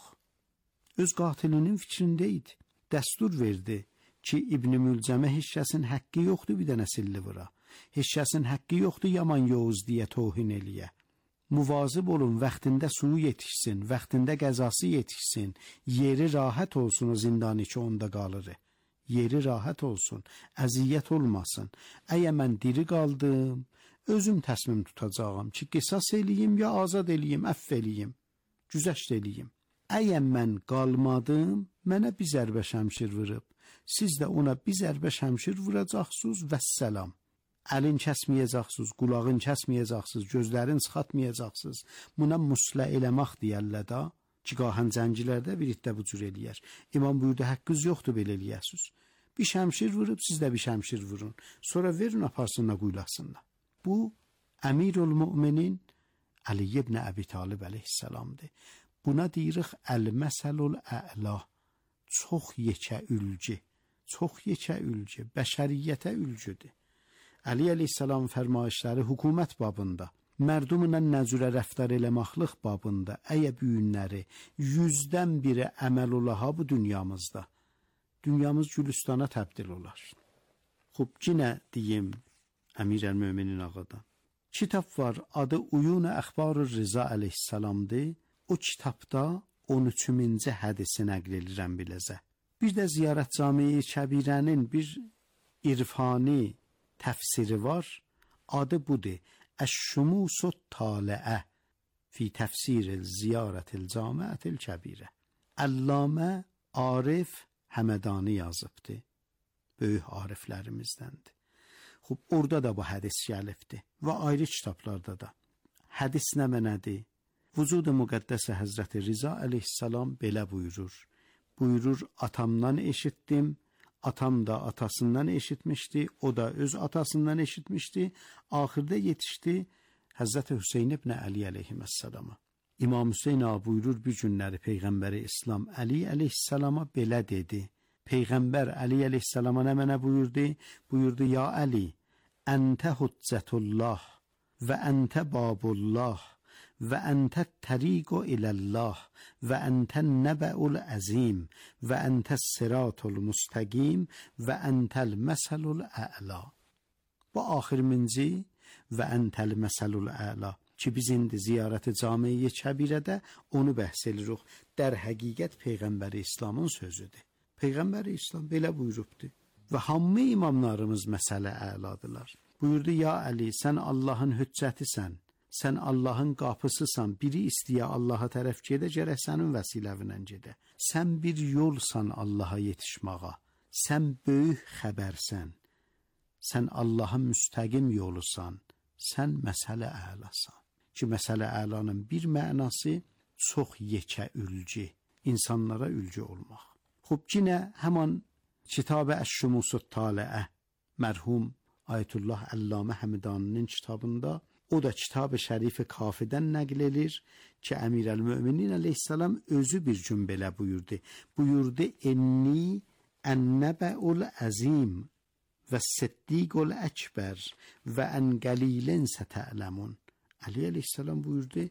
Öz qatilinin fikrində idi. Dəstur verdi ki, İbn Mülcəmə heç kəsin haqqı yoxdur bir dənə silli vura. Heç kəsin haqqı yoxdur yaman yoğuz deyə tohin eləyə. Muvazib olun, vaxtında suyu yetişsin, vaxtında qəzası yetişsin, yeri rahat olsun o zindani ki onda qalır. Yeri rahat olsun, əziyyət olmasın. Əgər mən diri qaldım, özüm təsmim tutacağım ki, qisas eləyim ya azad eləyim, əff eləyim, güzəşt eləyim. Əgər mən qalmadım, mənə bir zərbə şəmşir vurub, Siz də ona bir zərbə şəmşir vuracaqsınız və səlam. Əlin kəsməyəcəksiniz, qulağın kəsməyəcəksiniz, gözlərin çıxartmayacaqsınız. Buna muslə eləmək deyərlər də, ki, qahan zəncilərdə bir itdə bu cür eləyər. İmam buyurdu, haqqınız yoxdur belə eləyəsiniz. Bir şəmşir vurub, siz də bir şəmşir vurun. Sonra verin, aparsınlar, quylasınlar. Bu, Əmirul Müminin Ali ibn Əbi Talib əleyhissalamdır. Buna deyirik əl-məsəlul ə'la, çox yekə ülgü, çox yekə ülgü, bəşəriyyətə ülgüdür. Əli əleyhissalam fərmayişləri hökumət babında, mərdumla nəzürə rəftar eləməklik babında, əyə büyünləri, yüzdən biri əməl olaha bu dünyamızda. Dünyamız Gülüstana təbdil olar. Xub, yenə deyim Əmir əl-Möminin ağadan. Kitab var, adı Uyun-u Əxbar-ı Rıza əleyhissalamdır. O kitabda on üçüncü hədisi nəql edirəm biləcə. Bir də Ziyarət Cami-i Kəbirənin bir irfani təfsiri var. Adı budur. Əş-Şumusut Taliə fi təfsir Ziyarətil Camiətil Kəbirə. Allamə Arif Həmədani yazıbdır. Böyük ariflərimizdəndir. Xub, orada da bu hədis gəlibdir və ayrı kitablarda da. Hədis nə mənədir? Vücud-u Müqəddəsə Həzrəti Rıza əleyhissalam belə buyurur. Buyurur, atamdan eşitdim, atam da atasından eşitmişdi, o da öz atasından eşitmişdi. Axırda yetişdi Həzrəti Hüseyin ibn Əli əleyhissalama. İmam Hüseyin ağa buyurur, bir günləri Peyğəmbəri İslam Əli əleyhissalama belə dedi. Peyğəmbər Əli əleyhissalama nə mənə buyurdu? Buyurdu, ya Əli, əntə hüccətullah və əntə babullah və əntə təriqu iləllah və əntə nəbəul əzim və əntə siratul müstəqim və əntəl məsəlul ə'la. Bu axırıncı və əntəl məsəlul ə'la ki, biz indi Ziyarət-i Cami-i Kəbirədə onu bəhs edirik. Dər həqiqət Peyğəmbəri İslamın sözüdür. Peyğəmbəri İslam belə buyurubdur. Və hamı imamlarımız məsələ əladılar. Buyurdu, ya Əli, sən Allahın hüccətisən, sən Allahın qapısısan, biri istəyə Allaha tərəf gedə, gərək sənin vəsiləvinə gedə. Sən bir yolsan Allaha yetişməğa, sən böyük xəbərsən, sən Allahın müstəqim yolusan, sən məsələ əlasan. Ki, məsələ əlanın bir mənası çox yekə ülgü, insanlara ülgü olmaq. Xub, yenə həman Kitab-ı Əş-Şumusut Taliə, mərhum Ayətullah Əllamə Həmidaninin kitabında, o da Kitab-ı Şərif-i Kafidən nəql edir ki, Əmir əl-Möminin əleyhissalam özü bir gün belə buyurdu. Buyurdu, enni ən-nəbəul əzim və siddiqul əkbər və ən qəlilin sətələmun. Əli əleyhissalam buyurdu,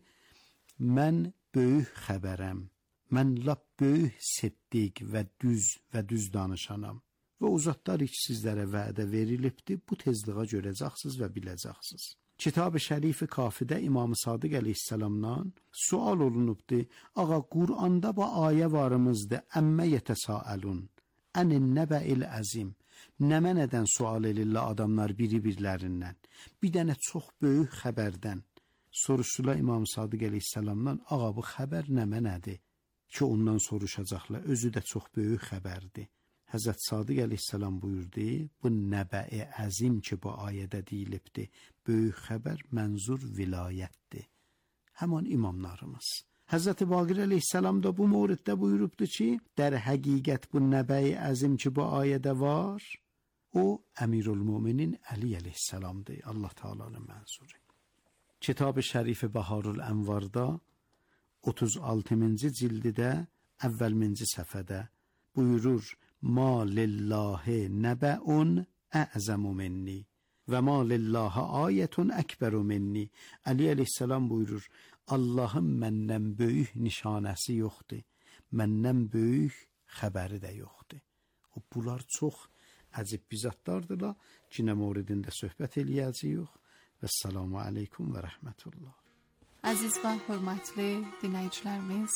mən böyük xəbərəm, mən lap böyük siddiq və düz və düz danışanam. Və o zatlar ki, sizlərə vədə verilibdir, bu tezliğə görəcəksiniz və biləcəksiniz. Kitab-ı Şərif-i Kafidə İmam-ı Sadiq əleyhissalamdan sual olunubdur. Ağa, Qur'anda bu ayə varımızdır. Əmmə yətəsaəlun, ənin nəbəil əzim. Nəmə nədən sual elirlər adamlar biri-birlərindən? Bir dənə çox böyük xəbərdən. Soruşdular İmam-ı Sadiq əleyhissalamdan, ağa, bu xəbər nəmə nədir? Ki, ondan soruşacaqlar, özü də çox böyük xəbərdir. Həzrət Sadiq əleyhissalam buyurdu, bu nəbəi əzim ki, bu ayədə deyilibdir, böyük xəbər mənzur vilayətdir. Həman imamlarımız. Həzrət Baqir əleyhissalam da bu mövriddə buyurubdur ki, dər həqiqət bu nəbəi əzim ki, bu ayədə var, o Əmirul Müminin Əli əleyhissalamdır, Allah Teala'nın mənzuri. Kitab-ı Şərif-i Baharul Ənvarda otuz altıncı cildidə əvvəlminci səfədə buyurur, ma lillahi nəbəun əzəmu minni və ma lillahi ayətun əkbəru minni. Əli əleyhissalam buyurur, Allahın məndən böyük nişanəsi yoxdur, məndən böyük xəbəri də yoxdur. O, bunlar çox əcib bizatlardırlar, ki, nə mövridində söhbət eləyəcəyik. Vəssalamu aleykum və rəhmətullah. Əziz və hörmətli dinləyicilərimiz,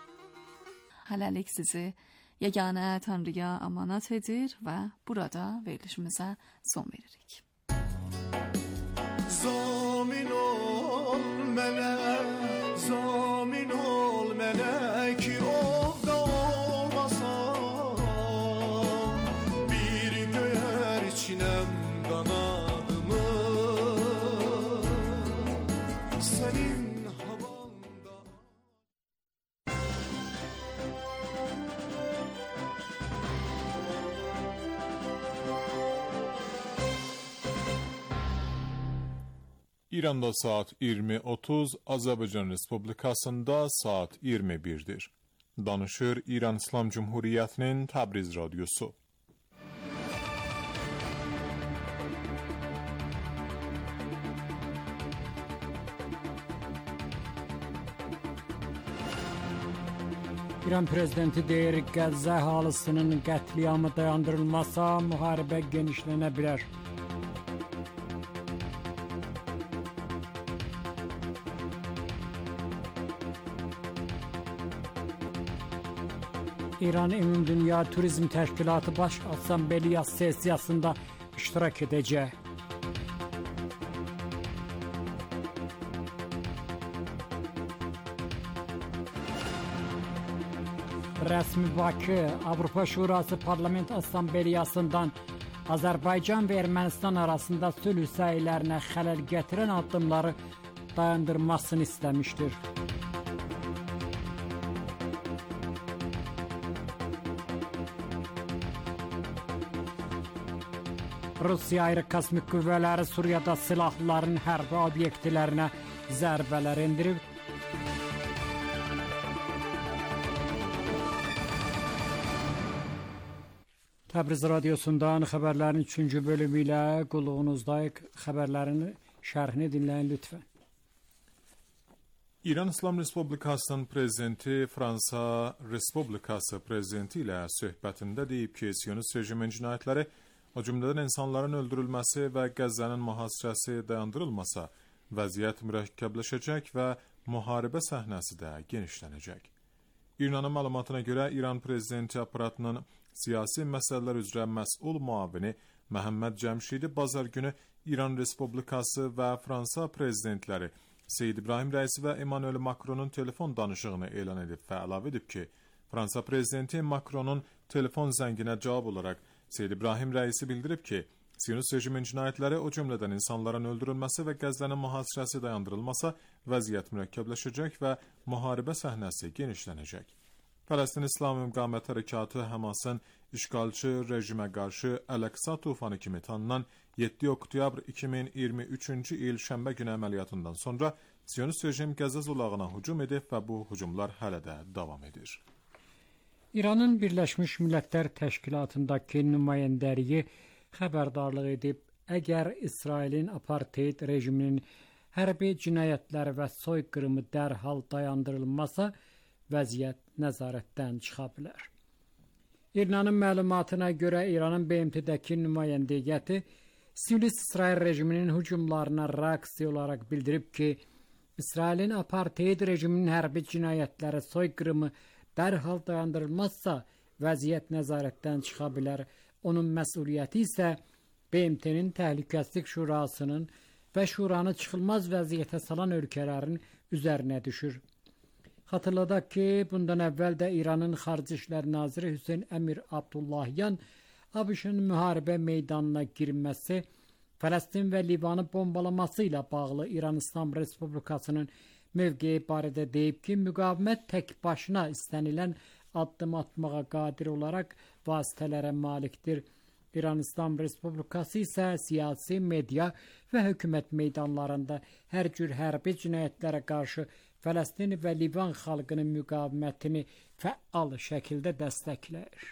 hələlik sizi yeganə Tanrıya amanat edir və burada verilişimizə son veririk. Zamin ol mənə, zamin ol mənə ki, ovda olmasam, İranda saat iyirmi otuz, Azərbaycan Respublikasında saat iyirmi birdir. Danışır İran İslam Cumhuriyyətinin Təbriz Radyosu. İran prezidenti deyir, Qəzza əhalisinin qətliamı dayandırılmasa, müharibə genişlənə bilər. İran Ümumdünya Turizm Təşkilatı Baş Assambleyası sessiyasında iştirak edəcək. Rəsmi Bakı, Avropa Şurası Parlament Assambleyasından Azərbaycan və Ermənistan arasında sülh səylərinə xələl gətirən addımları dayandırmasını istəmişdir. Rusiya ayrı kosmik qüvvələri Suriyada silahlıların hərbi obyektlərinə zərbələr endirib. Təbriz Radyosundan xəbərlərin üçüncü bölümü ilə qulluğunuzdayıq. Xəbərlərin şərhini dinləyin lütfən. İran İslam Respublikasının prezidenti Fransa Respublikası prezidenti ilə söhbətində deyib ki, Siyonist rejimin cinayətləri, o cümlədən insanların öldürülməsi və Qəzzənin mühasirəsi dayandırılmasa, vəziyyət mürəkkəbləşəcək və müharibə səhnəsi də genişlənəcək. İranın məlumatına görə İran prezidenti aparatının siyasi məsələlər üzrə məsul müavini Məhəmməd Cəmşidi bazar günü İran Respublikası və Fransa prezidentləri Seyyid İbrahim Rəisi və Emmanuel Macronun telefon danışığını elan edib və əlavə edib ki, Fransa prezidenti Macronun telefon zənginə cavab olaraq Seyyid İbrahim Rəisi bildirib ki, Siyonist rejimin cinayətləri, o cümlədən insanların öldürülməsi və Qəzzənin mühasirəsi dayandırılmasa, vəziyyət mürəkkəbləşəcək və müharibə səhnəsi genişlənəcək. Fələstin İslam İqamət Hərəkatı Həmasın işğalçı rejimə qarşı Əl-Əqsa tufanı kimi tanınan yeddi oktyabr iki min iyirmi üçüncü il şənbə günü əməliyyatından sonra Siyonist rejim Qəzza zolağına hücum edib və bu hücumlar hələ də davam edir. İranın Birləşmiş Millətlər Təşkilatındakı nümayəndəliyi xəbərdarlıq edib, əgər İsrailin apartheid rejiminin hərbi cinayətləri və soyqırımı dərhal dayandırılmasa, vəziyyət nəzarətdən çıxa bilər. İranın məlumatına görə İranın B M T-dəki nümayəndəliyi Siyonist İsrail rejiminin hücumlarına reaksiya olaraq bildirib ki, İsrailin apartheid rejiminin hərbi cinayətləri, soyqırımı dərhal dayandırılmazsa, vəziyyət nəzarətdən çıxa bilər. Onun məsuliyyəti isə B M T-nin Təhlükəsizlik Şurasının və Şuranı çıxılmaz vəziyyətə salan ölkələrin üzərinə düşür. Xatırladaq ki, bundan əvvəl də İranın Xarici İşlər Naziri Hüseyn Əmir Abdullahyan ABŞ-ın müharibə meydanına girməsi, Fələstin və Livanı bombalaması ilə bağlı İran İslam Respublikasının mövqeyi barədə deyib ki, müqavimət tək başına istənilən addım atmağa qadir olaraq vasitələrə malikdir. İran İslam Respublikası isə siyasi, media və hökumət meydanlarında hər cür hərbi cinayətlərə qarşı Fələstin və Livan xalqının müqavimətini fəal şəkildə dəstəkləyir.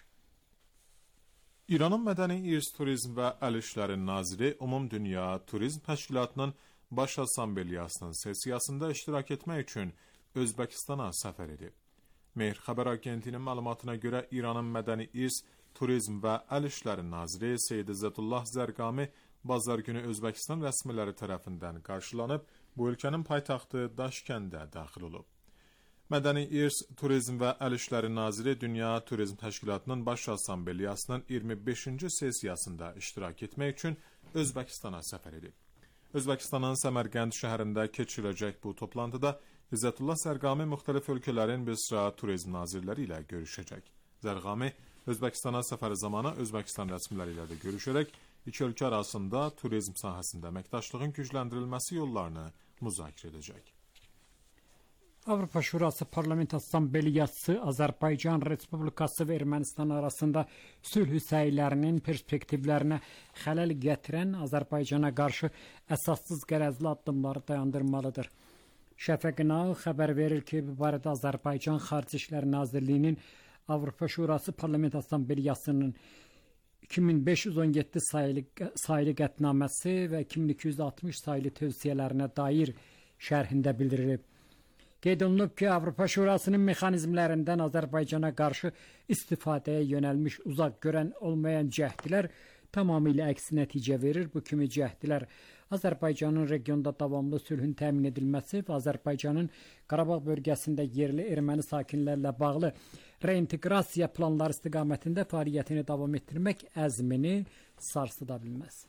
İranın Mədəni İrs Turizm və Əl İşləri Naziri Ümumdünya Turizm Təşkilatının Baş Assambleyasının sessiyasında iştirak etmək üçün Özbəkistana səfər edib. Mehr xəbər agentinin məlumatına görə İranın Mədəni İrs, Turizm və Əl İşləri Naziri Seyyid İzzətullah Zərqami bazar günü Özbəkistan rəsmiləri tərəfindən qarşılanıb, bu ölkənin paytaxtı Daşkəndə daxil olub. Mədəni İrs, Turizm və Əl İşləri Naziri Dünya Turizm Təşkilatının Baş Assambleyasının iyirmi beşinci sessiyasında iştirak etmək üçün Özbəkistana səfər edib. Özbəkistanın Səmərqənd şəhərində keçiriləcək bu toplantıda İzzətullah Zərqami müxtəlif ölkələrin bir sıra turizm nazirləri ilə görüşəcək. Zərqami Özbəkistana səfəri zamanı Özbəkistan rəsmiləri ilə də görüşərək iki ölkə arasında turizm sahəsində əməkdaşlığın gücləndirilməsi yollarını müzakirə edəcək. Avropa Şurası Parlament Assambleyası Azərbaycan Respublikası və Ermənistan arasında sülh səylərinin perspektivlərinə xələl gətirən Azərbaycana qarşı əsassız qərəzli addımları dayandırmalıdır. Şəfəq-i Nağ xəbər verir ki, bu barədə Azərbaycan Xarici İşlər Nazirliyinin Avropa Şurası Parlament Assambleyasının iki min beş yüz on yeddi sayılı, sayılı qətnaməsi və iki min iki yüz altmış sayılı tövsiyələrinə dair şərhində bildirilib. Qeyd olunub ki, Avropa Şurasının mexanizmlərindən Azərbaycana qarşı istifadəyə yönəlmiş uzaq görən olmayan cəhdlər tamamilə əks nəticə verir. Bu kimi cəhdlər Azərbaycanın regionda davamlı sülhün təmin edilməsi və Azərbaycanın Qarabağ bölgəsində yerli erməni sakinlərlə bağlı reinteqrasiya planları istiqamətində fəaliyyətini davam etdirmək əzmini sarsıda bilməz.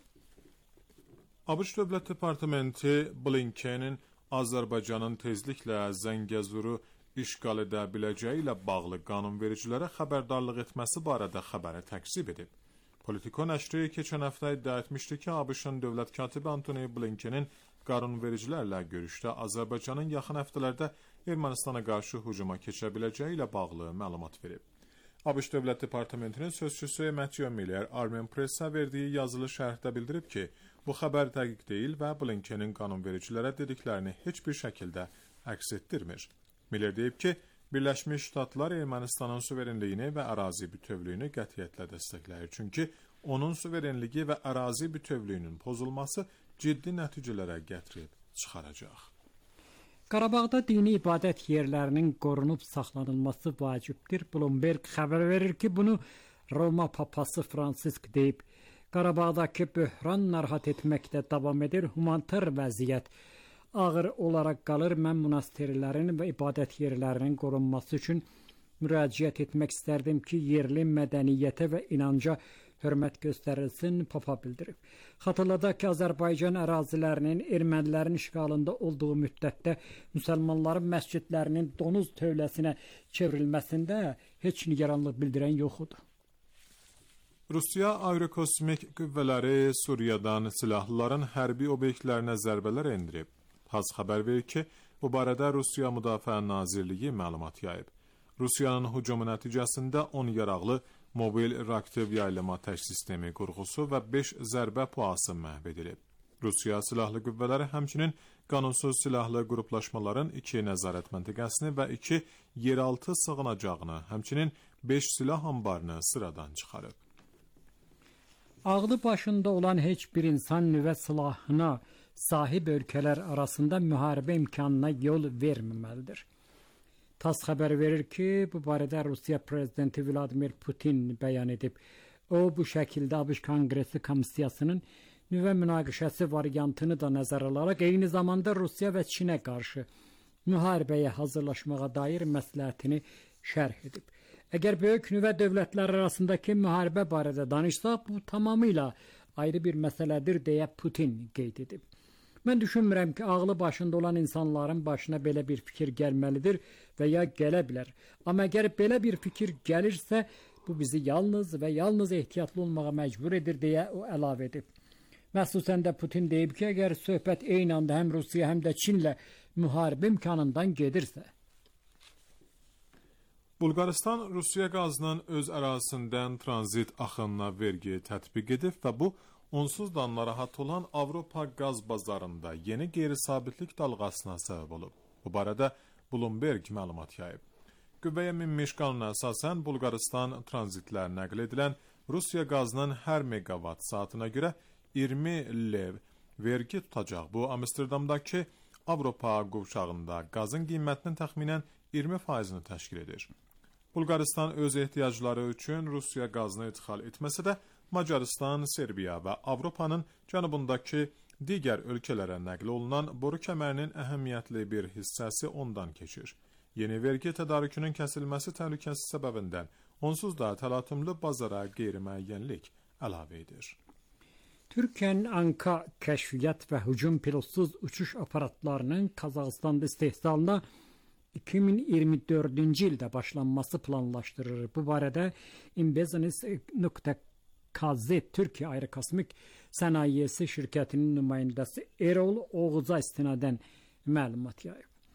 ABŞ Dövlət Departamenti Blinkenin Azərbaycanın tezliklə Zəngəzuru işğal edə biləcəyi ilə bağlı qanunvericilərə xəbərdarlıq etməsi barədə xəbəri təkzib edib. Politico nəşri keçən həftə iddia etmişdi ki, ABŞ-ın dövlət katibi Antony Blinkenin qanunvericilərlə görüşdə Azərbaycanın yaxın həftələrdə Ermənistana qarşı hücuma keçə biləcəyi ilə bağlı məlumat verib. ABŞ Dövlət Departamentinin sözçüsü Matthew Miller Armen Press-ə verdiyi yazılı şərhdə bildirib ki, bu xəbər dəqiq deyil və Blinkenin qanunvericilərə dediklərini heç bir şəkildə əks etdirmir. Miller deyib ki, Birləşmiş Ştatlar Ermənistanın suverenliyini və ərazi bütövlüyünü qətiyyətlə dəstəkləyir. Çünki onun suverenliyi və ərazi bütövlüyünün pozulması ciddi nəticələrə gətirib çıxaracaq. Qarabağda dini ibadət yerlərinin qorunub saxlanılması vacibdir. Bloomberg xəbər verir ki, bunu Roma papası Fransisk deyib. Qarabağdakı böhran narahat etməkdə davam edir. Humanitar vəziyyət ağır olaraq qalır. Mən monasterlərin və ibadət yerlərinin qorunması üçün müraciət etmək istərdim ki, yerli mədəniyyətə və inanca hörmət göstərilsin, Papa bildirib. Xatırladaq ki, Azərbaycan ərazilərinin ermənilərin işğalında olduğu müddətdə müsəlmanların məscidlərinin donuz tövləsinə çevrilməsində heç nigaranlıq bildirən yox idi. Rusiya aerokosmik qüvvələri Suriyadan silahlıların hərbi obyektlərinə zərbələr endirib. Haz xəbər verir ki, bu barədə Rusiya Müdafiə Nazirliyi məlumat yayıb. Rusiyanın hücumu nəticəsində on yaraqlı mobil reaktiv yaylama təş sistemi qurğusu və beş zərbə puası məhv edilib. Rusiya silahlı qüvvələri həmçinin qanunsuz silahlı qruplaşmaların iki nəzarət məntəqəsini və iki yeraltı sığınacağını, həmçinin beş silah ambarını sıradan çıxarıb. Ağlı başında olan heç bir insan nüvə silahına sahib ölkələr arasında müharibə imkanına yol verməməlidir. TASS xəbər verir ki, bu barədə Rusiya prezidenti Vladimir Putin bəyan edib. O, bu şəkildə ABŞ Konqresi Komissiyasının nüvə münaqişəsi variantını da nəzərə alaraq, eyni zamanda Rusiya və Çinə qarşı müharibəyə hazırlaşmağa dair məsləhətini şərh edib. Əgər böyük nüvə dövlətləri arasındakı müharibə barədə danışsaq, bu tamamilə ayrı bir məsələdir, deyə Putin qeyd edib. Mən düşünmürəm ki, ağlı başında olan insanların başına belə bir fikir gəlməlidir və ya gələ bilər. Amma əgər belə bir fikir gəlirsə, bu bizi yalnız və yalnız ehtiyatlı olmağa məcbur edir, deyə o əlavə edib. Məxsusən də Putin deyib ki, əgər söhbət eyni anda həm Rusiya, həm də Çinlə müharibə imkanından gedirsə. Bulqaristan Rusiya qazının öz ərazisindən tranzit axınına vergi tətbiq edib və bu, onsuz da narahat olan Avropa qaz bazarında yeni qeyri-sabitlik dalğasına səbəb olub. Bu barədə Bloomberg məlumat yayıb. Qüvvəyə minmiş qanuna əsasən Bulqaristan tranzitlər nəql edilən Rusiya qazının hər megawatt saatına görə iyirmi lev vergi tutacaq. Bu, Amsterdamdakı Avropa qovşağında qazın qiymətinin təxminən iyirmi faizini təşkil edir. Bulqaristan öz ehtiyacları üçün Rusiya qazını idxal etməsə də, Macaristan, Serbiya və Avropanın cənubundakı digər ölkələrə nəql olunan boru kəmərinin əhəmiyyətli bir hissəsi ondan keçir. Yeni vergi tədarükünün kəsilməsi təhlükəsi səbəbindən onsuz da təlatümlü bazara qeyri-müəyyənlik əlavə edir. Türkiyənin Anka kəşfiyyat və hücum pilotsuz uçuş aparatlarının Qazaxıstanda istehsalına iki min iyirmi dördüncü ildə başlanması planlaşdırılır. Bu barədə inbusiness nöqtə K Z Türkiyə Aerokosmik Sənayesi şirkətinin nümayəndəsi Erol Oğuz'a istinadən məlumat yayıb.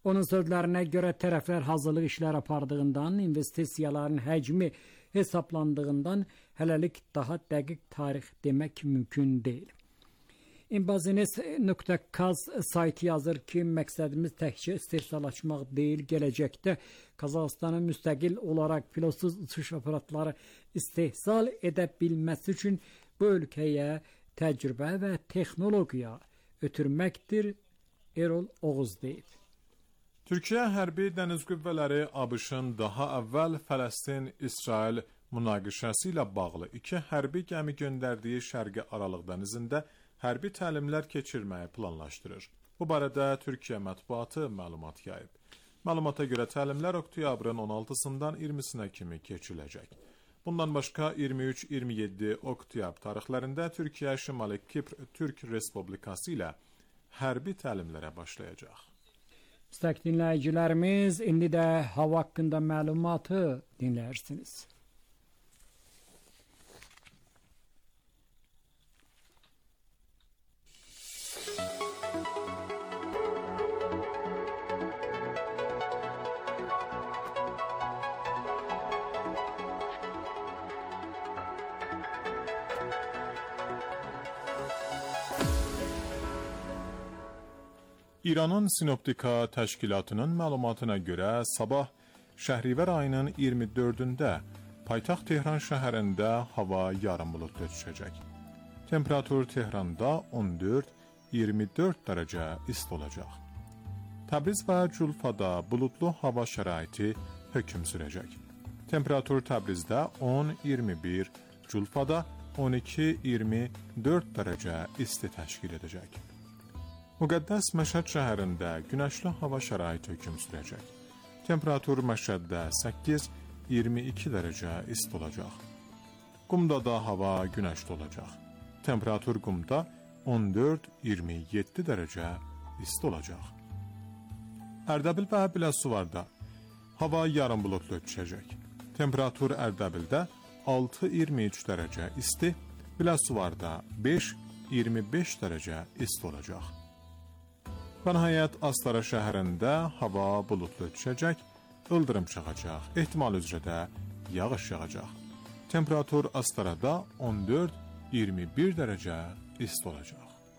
Onun sözlərinə görə tərəflər hazırlıq işləri apardığından, investisiyaların həcmi hesablandığından hələlik daha dəqiq tarix demək mümkün deyil. Imbazines nöqtə kaz saytı yazır ki, məqsədimiz təkcə istehsal açmaq deyil, gələcəkdə Qazaxıstanın müstəqil olaraq pilotsuz uçuş aparatları istehsal edə bilməsi üçün bu ölkəyə təcrübə və texnologiya ötürməkdir, Erol Oğuz deyib. Türkiyə hərbi dəniz qüvvələri ABŞ-ın daha əvvəl Fələstin-İsrail münaqişəsi ilə bağlı iki hərbi gəmi göndərdiyi Şərqi Aralıq dənizində hərbi təlimlər keçirməyi planlaşdırır. Bu barədə Türkiyə mətbuatı məlumat yayıb. Məlumata görə təlimlər oktyabrın on altısından iyirmisinə kimi keçiriləcək. Bundan başqa iyirmi üç iyirmi yeddi oktyabr tarixlərində Türkiyə Şimali Kipr Türk Respublikası ilə hərbi təlimlərə başlayacaq. Müstəq dinləyicilərimiz, indi də hava haqqında məlumatı dinləyirsiniz. İranın Sinoptika təşkilatının məlumatına görə sabah Şəhrivər ayının iyirmi dördündə paytaxt Tehran şəhərində hava yarım buludlu düşəcək. Temperatur Tehranda on dörd iyirmi dörd dərəcə isti olacaq. Təbriz və Culfada buludlu hava şəraiti hökm sürəcək. Temperatur Təbrizdə on iyirmi bir, Culfada on iki iyirmi dörd dərəcə isti təşkil edəcək. Müqəddəs Məşəd şəhərində günəşli hava şəraiti hökm sürəcək. Temperatur Məşəddə səkkiz iyirmi iki dərəcə isti olacaq. Qumda da hava günəşli olacaq. Temperatur Qumda on dörd iyirmi yeddi dərəcə isti olacaq. Ərdəbil və Biləsuvarda hava yarım buludlu düşəcək. Temperatur Ərdəbildə altı iyirmi üç dərəcə isti, Biləsuvarda beş iyirmi beş dərəcə isti olacaq. Və nəhayət Astara şəhərində hava buludlu düşəcək, ildırım çaxacaq, ehtimal üzrə də yağış yağacaq. Temperatur Astarada on dörd iyirmi bir dərəcə isti olacaq.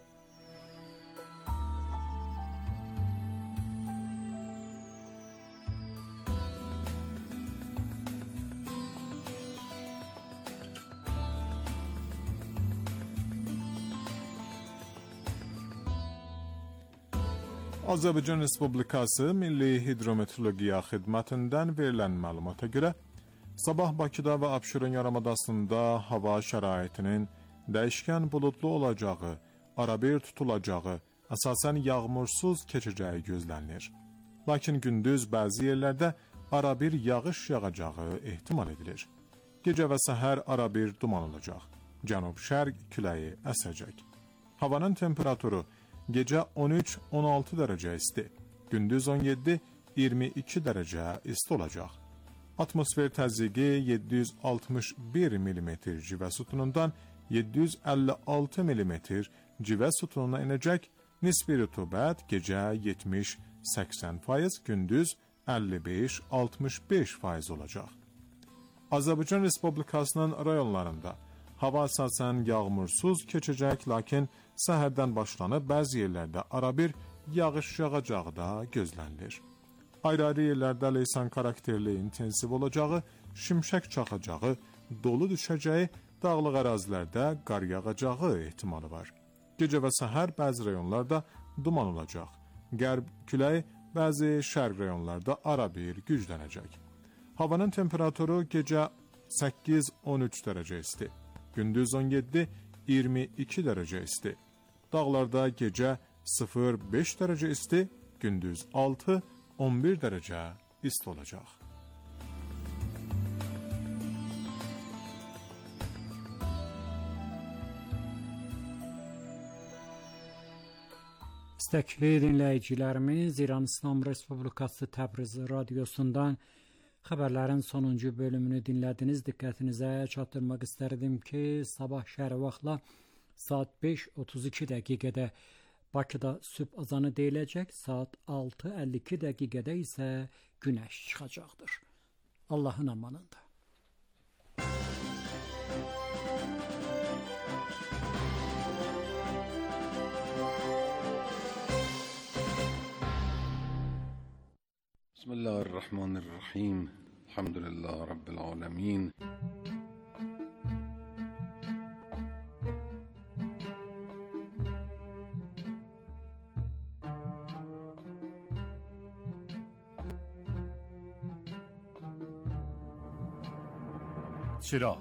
Azərbaycan Respublikası Milli Hidrometeorologiya Xidmətindən verilən məlumata görə, sabah Bakıda və Abşeron yarımadasında hava şəraitinin dəyişkən buludlu olacağı, arabir tutulacağı, əsasən yağmursuz keçəcəyi gözlənilir. Lakin gündüz bəzi yerlərdə arabir yağış yağacağı ehtimal edilir. Gecə və səhər arabir duman olacaq. Cənub-şərq küləyi əsəcək. Havanın temperaturu gecə on üç on altı dərəcə isti, gündüz on yeddi iyirmi iki dərəcə isti olacaq. Atmosfer təzyiqi yeddi yüz altmış bir millimetr civə sütunundan yeddi yüz əlli altı millimetr civə sütununa enəcək. Nisbi rütubət gecə yetmiş səksən faiz, gündüz əlli beş altmış beş faiz olacaq. Azərbaycan Respublikasının rayonlarında hava əsasən yağmursuz keçəcək, lakin səhərdən başlanıb bəzi yerlərdə arabir yağış yağacağı da gözlənilir. Ayrı-ayrı yerlərdə leysan karakterli intensiv olacağı, şimşək çaxacağı, dolu düşəcəyi, dağlıq ərazilərdə qar yağacağı ehtimalı var. Gecə və səhər bəzi rayonlarda duman olacaq. Qərb küləyi bəzi şərq rayonlarda arabir güclənəcək. Havanın temperaturu gecə səkkiz on üç dərəcə isti, gündüz on yeddi iyirmi iki dərəcə isti. Dağlarda gecə sıfır beş dərəcə isti, gündüz altı on bir dərəcə isti olacaq. İstəkli dinləyicilərimiz, İran İslam Respublikası Təbriz radiosundan xəbərlərin sonuncu bölümünü dinlədiniz. Diqqətinizə çatdırmaq istərdim ki, sabah şəhər vaxtla saat beş otuz iki dəqiqədə Bakıda sübh azanı deyiləcək, saat altı əlli iki dəqiqədə isə günəş çıxacaqdır. Allahın amanında. Bismillahirrahmanirrahim. Elhamdülillah Rabbil alemin. چراغ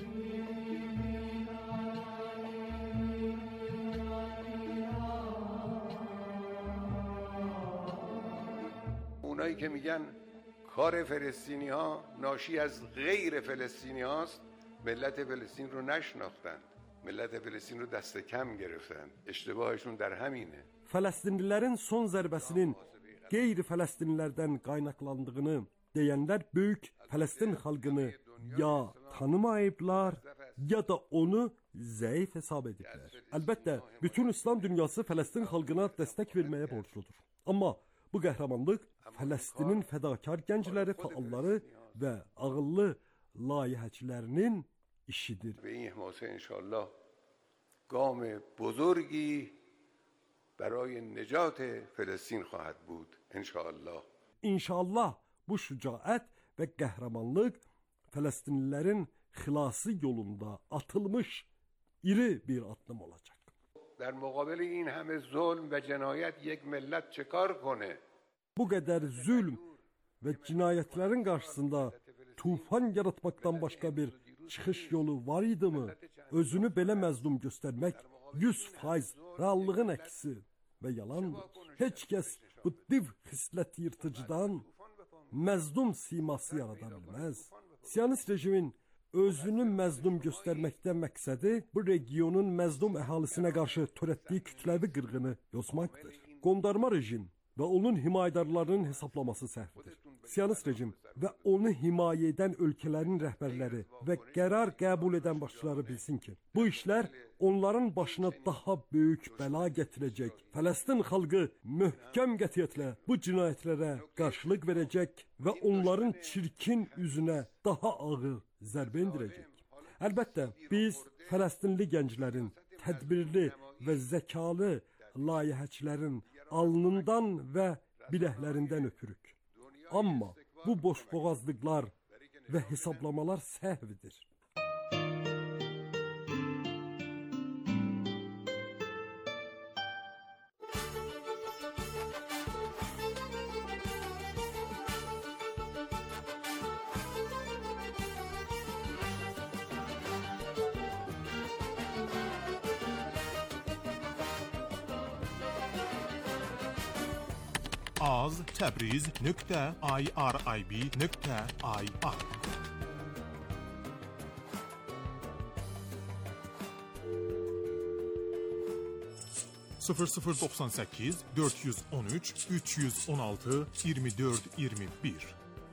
اونایی که میگن کار فلسطینی ها ناشی از غیر فلسطینی هاست، ملت فلسطین رو نشناختن، ملت فلسطین رو دست کم گرفتن. اشتباهشون در همینه. Fələstinlilərin son zərbəsinin qeyri-Fələstinlilərdən qaynaqlandığını deyənlər böyük Fələstin xalqını ya tanımayıblar, ya da onu zəif hesab ediblər. Əlbəttə, bütün İslam dünyası Fələstin xalqına dəstək verməyə borcludur. Amma bu qəhrəmanlıq Fələstinin fədakar gəncləri, fəalları və ağıllı layihəçilərinin işidir. Və این حماسه انشالله گام بزرگی برای نجات فلسطین خواهد بود انشالله. İnşallah bu şücaət və qəhrəmanlıq Fələstinlilərin xilası yolunda atılmış iri bir addım olacaq. در مقابل این همه ظلم و جنایت یک ملت چه کار کنه؟ Bu qədər zülm və cinayətlərin qarşısında tufan yaratmaqdan başqa bir çıxış yolu var idimi? Özünü belə məzlum göstərmək yüz faiz reallığın əksi və yalandır. Heç kəs bu div xislət yırtıcıdan məzlum siması yarada bilməz. Siyonist rejimin özünü məzlum göstərməkdən məqsədi bu regionun məzlum əhalisinə qarşı törətdiyi kütləvi qırğını yozmaqdır. Qondarma rejim və onun himayədarlarının hesablaması səhvdir. Siyonist rejim və onu himayə edən ölkələrin rəhbərləri və qərar qəbul edən başçıları bilsin ki, bu işlər onların başına daha böyük bəla gətirəcək. Fələstin xalqı möhkəm qətiyyətlə bu cinayətlərə qarşılıq verəcək və onların çirkin üzünə daha ağır zərbə endirəcək. Əlbəttə, biz Fələstinli gənclərin, tədbirli və zəkalı layihəçilərin alnından və biləklərindən öpürük. Amma bu boşboğazlıqlar və hesablamalar səhvidir. az təbriz nöqtə irib nöqtə ir sıfır sıfır doxsan səkkiz dörd yüz on üç üç yüz on altı iyirmi dörd iyirmi bir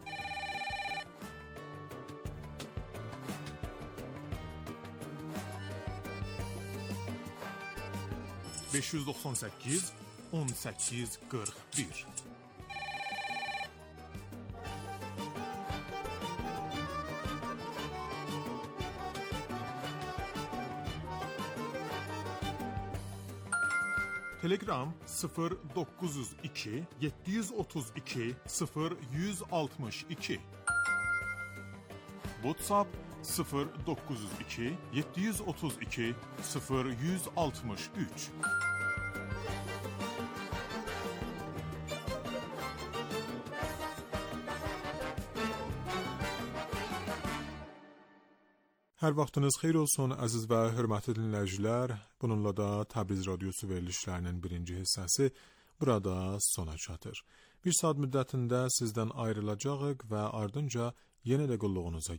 beş yüz doxsan səkkiz on səkkiz qırx bir Telegram sıfır doqquz yüz iki yeddi yüz otuz iki sıfır yüz altmış iki WhatsApp sıfır doqquz yüz iki yeddi yüz otuz iki sıfır yüz altmış üç Hər vaxtınız xeyir olsun, əziz və hörmətli dinləyicilər. Bununla da Təbriz Radiosu verilişlərinin birinci hissəsi burada sona çatır. Bir saat müddətində sizdən ayrılacağıq və ardınca yenə də qulluğunuza